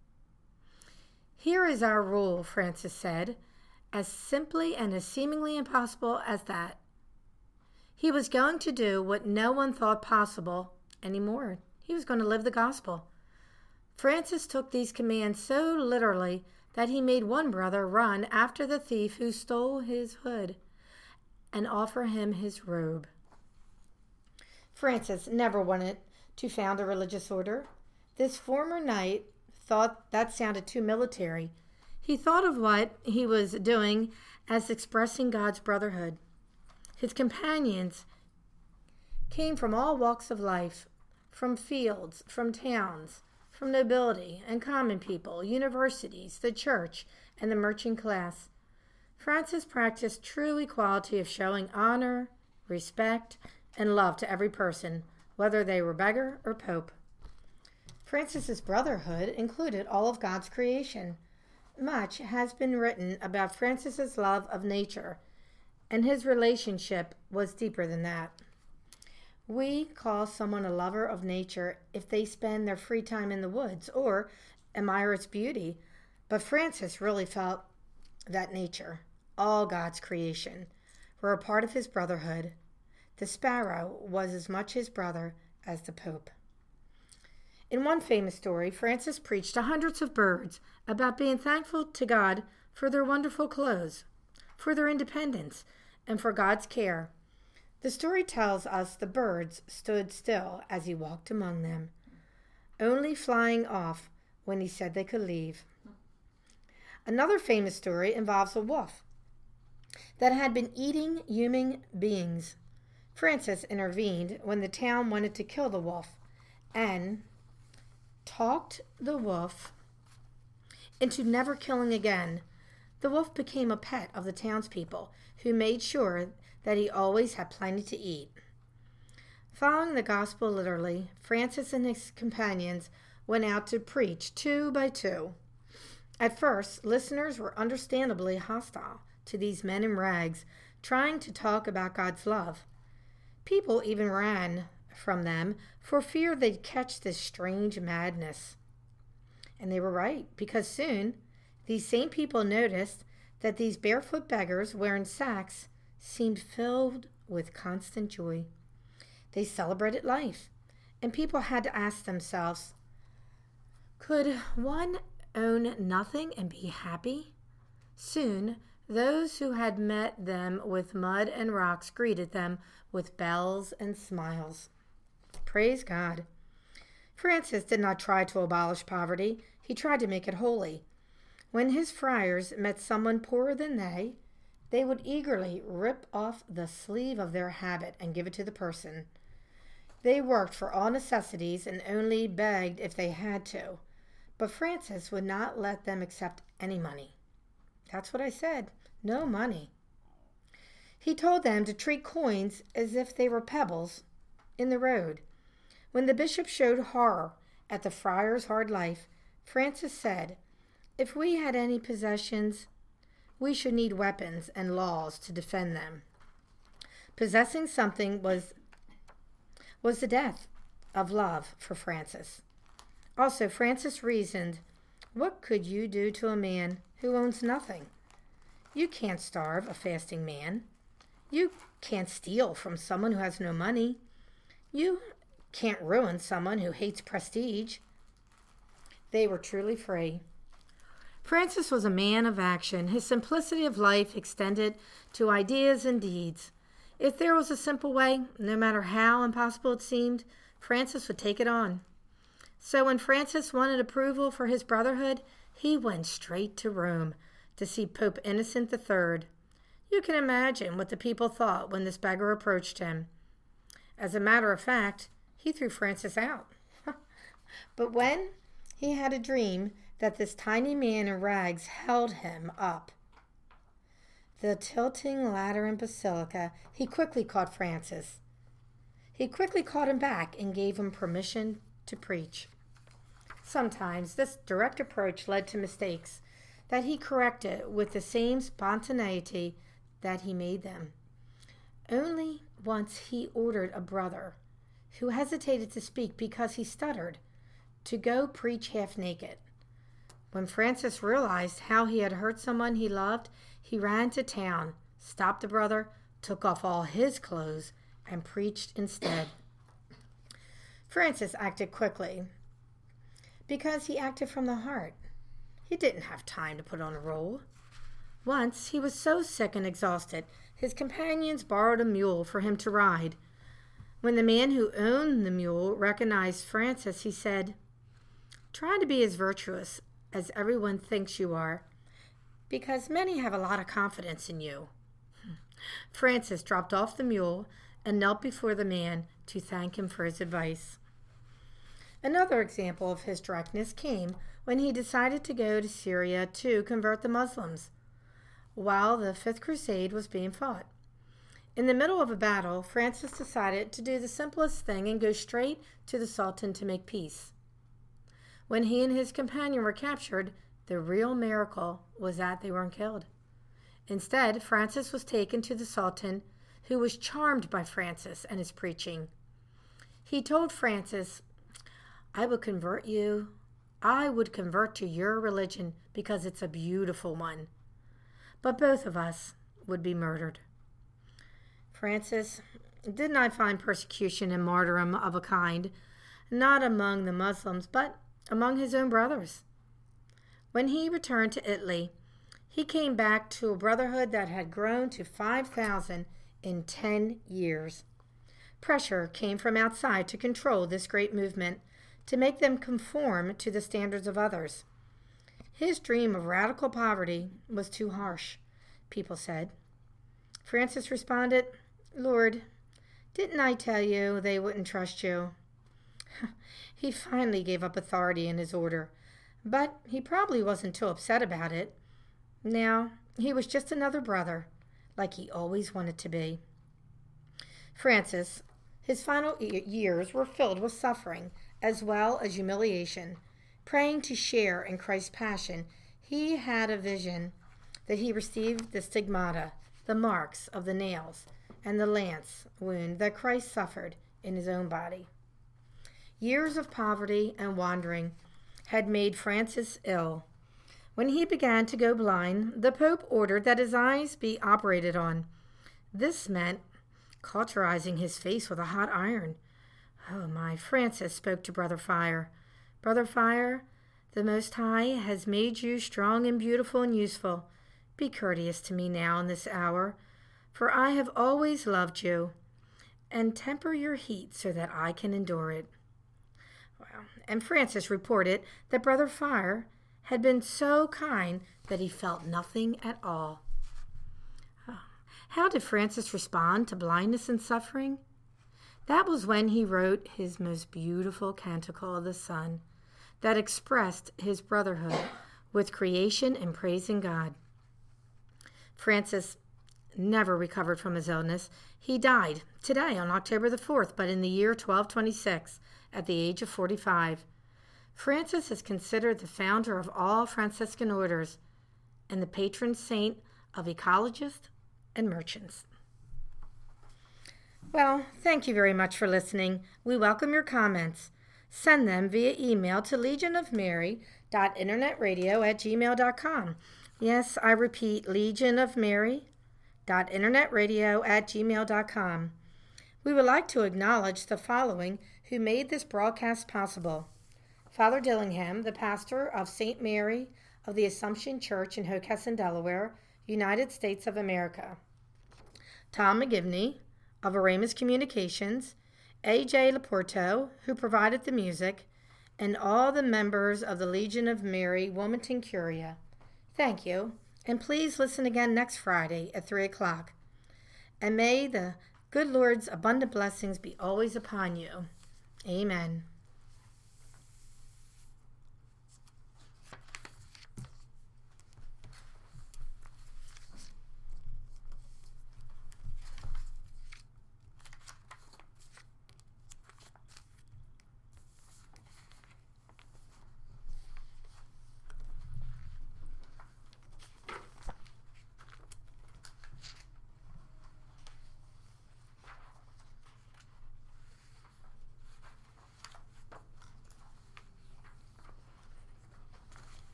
"Here is our rule," Francis said, as simply and as seemingly impossible as that. He was going to do what no one thought possible anymore. He was going to live the gospel. Francis took these commands so literally that he made one brother run after the thief who stole his hood and offer him his robe. Francis never wanted to found a religious order. This former knight thought that sounded too military. He thought of what he was doing as expressing God's brotherhood. His companions came from all walks of life, from fields, from towns, from nobility and common people, universities, the church, and the merchant class. Francis practiced true equality of showing honor, respect, and love to every person, whether they were beggar or pope. Francis's brotherhood included all of God's creation. Much has been written about Francis's love of nature, and his relationship was deeper than that. We call someone a lover of nature if they spend their free time in the woods or admire its beauty, but Francis really felt that nature, all God's creation, were a part of his brotherhood. The sparrow was as much his brother as the Pope. In one famous story, Francis preached to hundreds of birds about being thankful to God for their wonderful clothes, for their independence, and for God's care. The story tells us the birds stood still as he walked among them, only flying off when he said they could leave. Another famous story involves a wolf that had been eating human beings. Francis intervened when the town wanted to kill the wolf and talked the wolf into never killing again. The wolf became a pet of the townspeople, who made sure that he always had plenty to eat. Following the gospel literally, Francis and his companions went out to preach 2 by 2. At first, listeners were understandably hostile to these men in rags trying to talk about God's love. People even ran from them for fear they'd catch this strange madness. And they were right, because soon these same people noticed that these barefoot beggars wearing sacks seemed filled with constant joy. They celebrated life, and people had to ask themselves, could one own nothing and be happy? Soon, those who had met them with mud and rocks greeted them with bells and smiles. Praise God. Francis did not try to abolish poverty. He tried to make it holy. When his friars met someone poorer than they would eagerly rip off the sleeve of their habit and give it to the person. They worked for all necessities and only begged if they had to. But Francis would not let them accept any money. That's what I said. No money. He told them to treat coins as if they were pebbles in the road. When the bishop showed horror at the friar's hard life, Francis said, if we had any possessions, we should need weapons and laws to defend them. Possessing something was the death of love for Francis. Also, Francis reasoned, what could you do to a man who owns nothing? You can't starve a fasting man. You can't steal from someone who has no money. You can't ruin someone who hates prestige. They were truly free. Francis was a man of action. His simplicity of life extended to ideas and deeds. If there was a simple way, no matter how impossible it seemed, Francis would take it on. So when Francis wanted approval for his brotherhood, he went straight to Rome to see Pope Innocent III. You can imagine what the people thought when this beggar approached him. As a matter of fact, he threw Francis out. But when he had a dream that this tiny man in rags held him up the tilting Lateran basilica, he quickly caught Francis. he quickly called him back and gave him permission to preach. Sometimes this direct approach led to mistakes that he corrected with the same spontaneity that he made them. Only once he ordered a brother who hesitated to speak because he stuttered to go preach half naked. When Francis realized how he had hurt someone he loved, he ran to town, stopped the brother, took off all his clothes, and preached instead. Francis acted quickly because he acted from the heart. He didn't have time to put on a role. Once he was so sick and exhausted, his companions borrowed a mule for him to ride. When the man who owned the mule recognized Francis, he said, "Try to be as virtuous as everyone thinks you are, because many have a lot of confidence in you." Francis dropped off the mule and knelt before the man to thank him for his advice. Another example of his directness came when he decided to go to Syria to convert the Muslims, while the Fifth Crusade was being fought. In the middle of a battle, Francis decided to do the simplest thing and go straight to the Sultan to make peace. When he and his companion were captured, the real miracle was that they weren't killed. Instead, Francis was taken to the Sultan, who was charmed by Francis and his preaching. He told Francis, I would convert to your religion because it's a beautiful one. But both of us would be murdered." Francis did not find persecution and martyrdom of a kind, not among the Muslims, but among his own brothers. When he returned to Italy, he came back to a brotherhood that had grown to 5,000 in 10 years. Pressure came from outside to control this great movement, to make them conform to the standards of others. His dream of radical poverty was too harsh, people said. Francis responded, "Lord, didn't I tell you they wouldn't trust you?" He finally gave up authority in his order, but he probably wasn't too upset about it. Now, he was just another brother, like he always wanted to be. Francis, his final years were filled with suffering as well as humiliation. Praying to share in Christ's passion, he had a vision that he received the stigmata, the marks of the nails, and the lance wound that Christ suffered in his own body. Years of poverty and wandering had made Francis ill. When he began to go blind, the Pope ordered that his eyes be operated on. This meant cauterizing his face with a hot iron. Oh my, Francis spoke to Brother Fire. "Brother Fire, the Most High has made you strong and beautiful and useful. Be courteous to me now in this hour, for I have always loved you, and temper your heat so that I can endure it." And Francis reported that Brother Fire had been so kind that he felt nothing at all. How did Francis respond to blindness and suffering? That was when he wrote his most beautiful canticle of the Sun that expressed his brotherhood with creation and praising God. Francis never recovered from his illness. He died today on October the 4th, but in the year 1226 at the age of 45. Francis is considered the founder of all Franciscan orders and the patron saint of ecologists and merchants. Well, thank you very much for listening. We welcome your comments. Send them via email to legionofmary.internetradio@gmail.com. Yes, I repeat, legionofmary.internetradio@gmail.com. We would like to acknowledge the following who made this broadcast possible. Father Dillingham, the pastor of St. Mary of the Assumption Church in Hockessin, Delaware, United States of America. Tom McGivney of Aramis Communications, A.J. Laporto, who provided the music, and all the members of the Legion of Mary, Wilmington Curia. Thank you, and please listen again next Friday at 3 o'clock. And may the good Lord's abundant blessings be always upon you. Amen.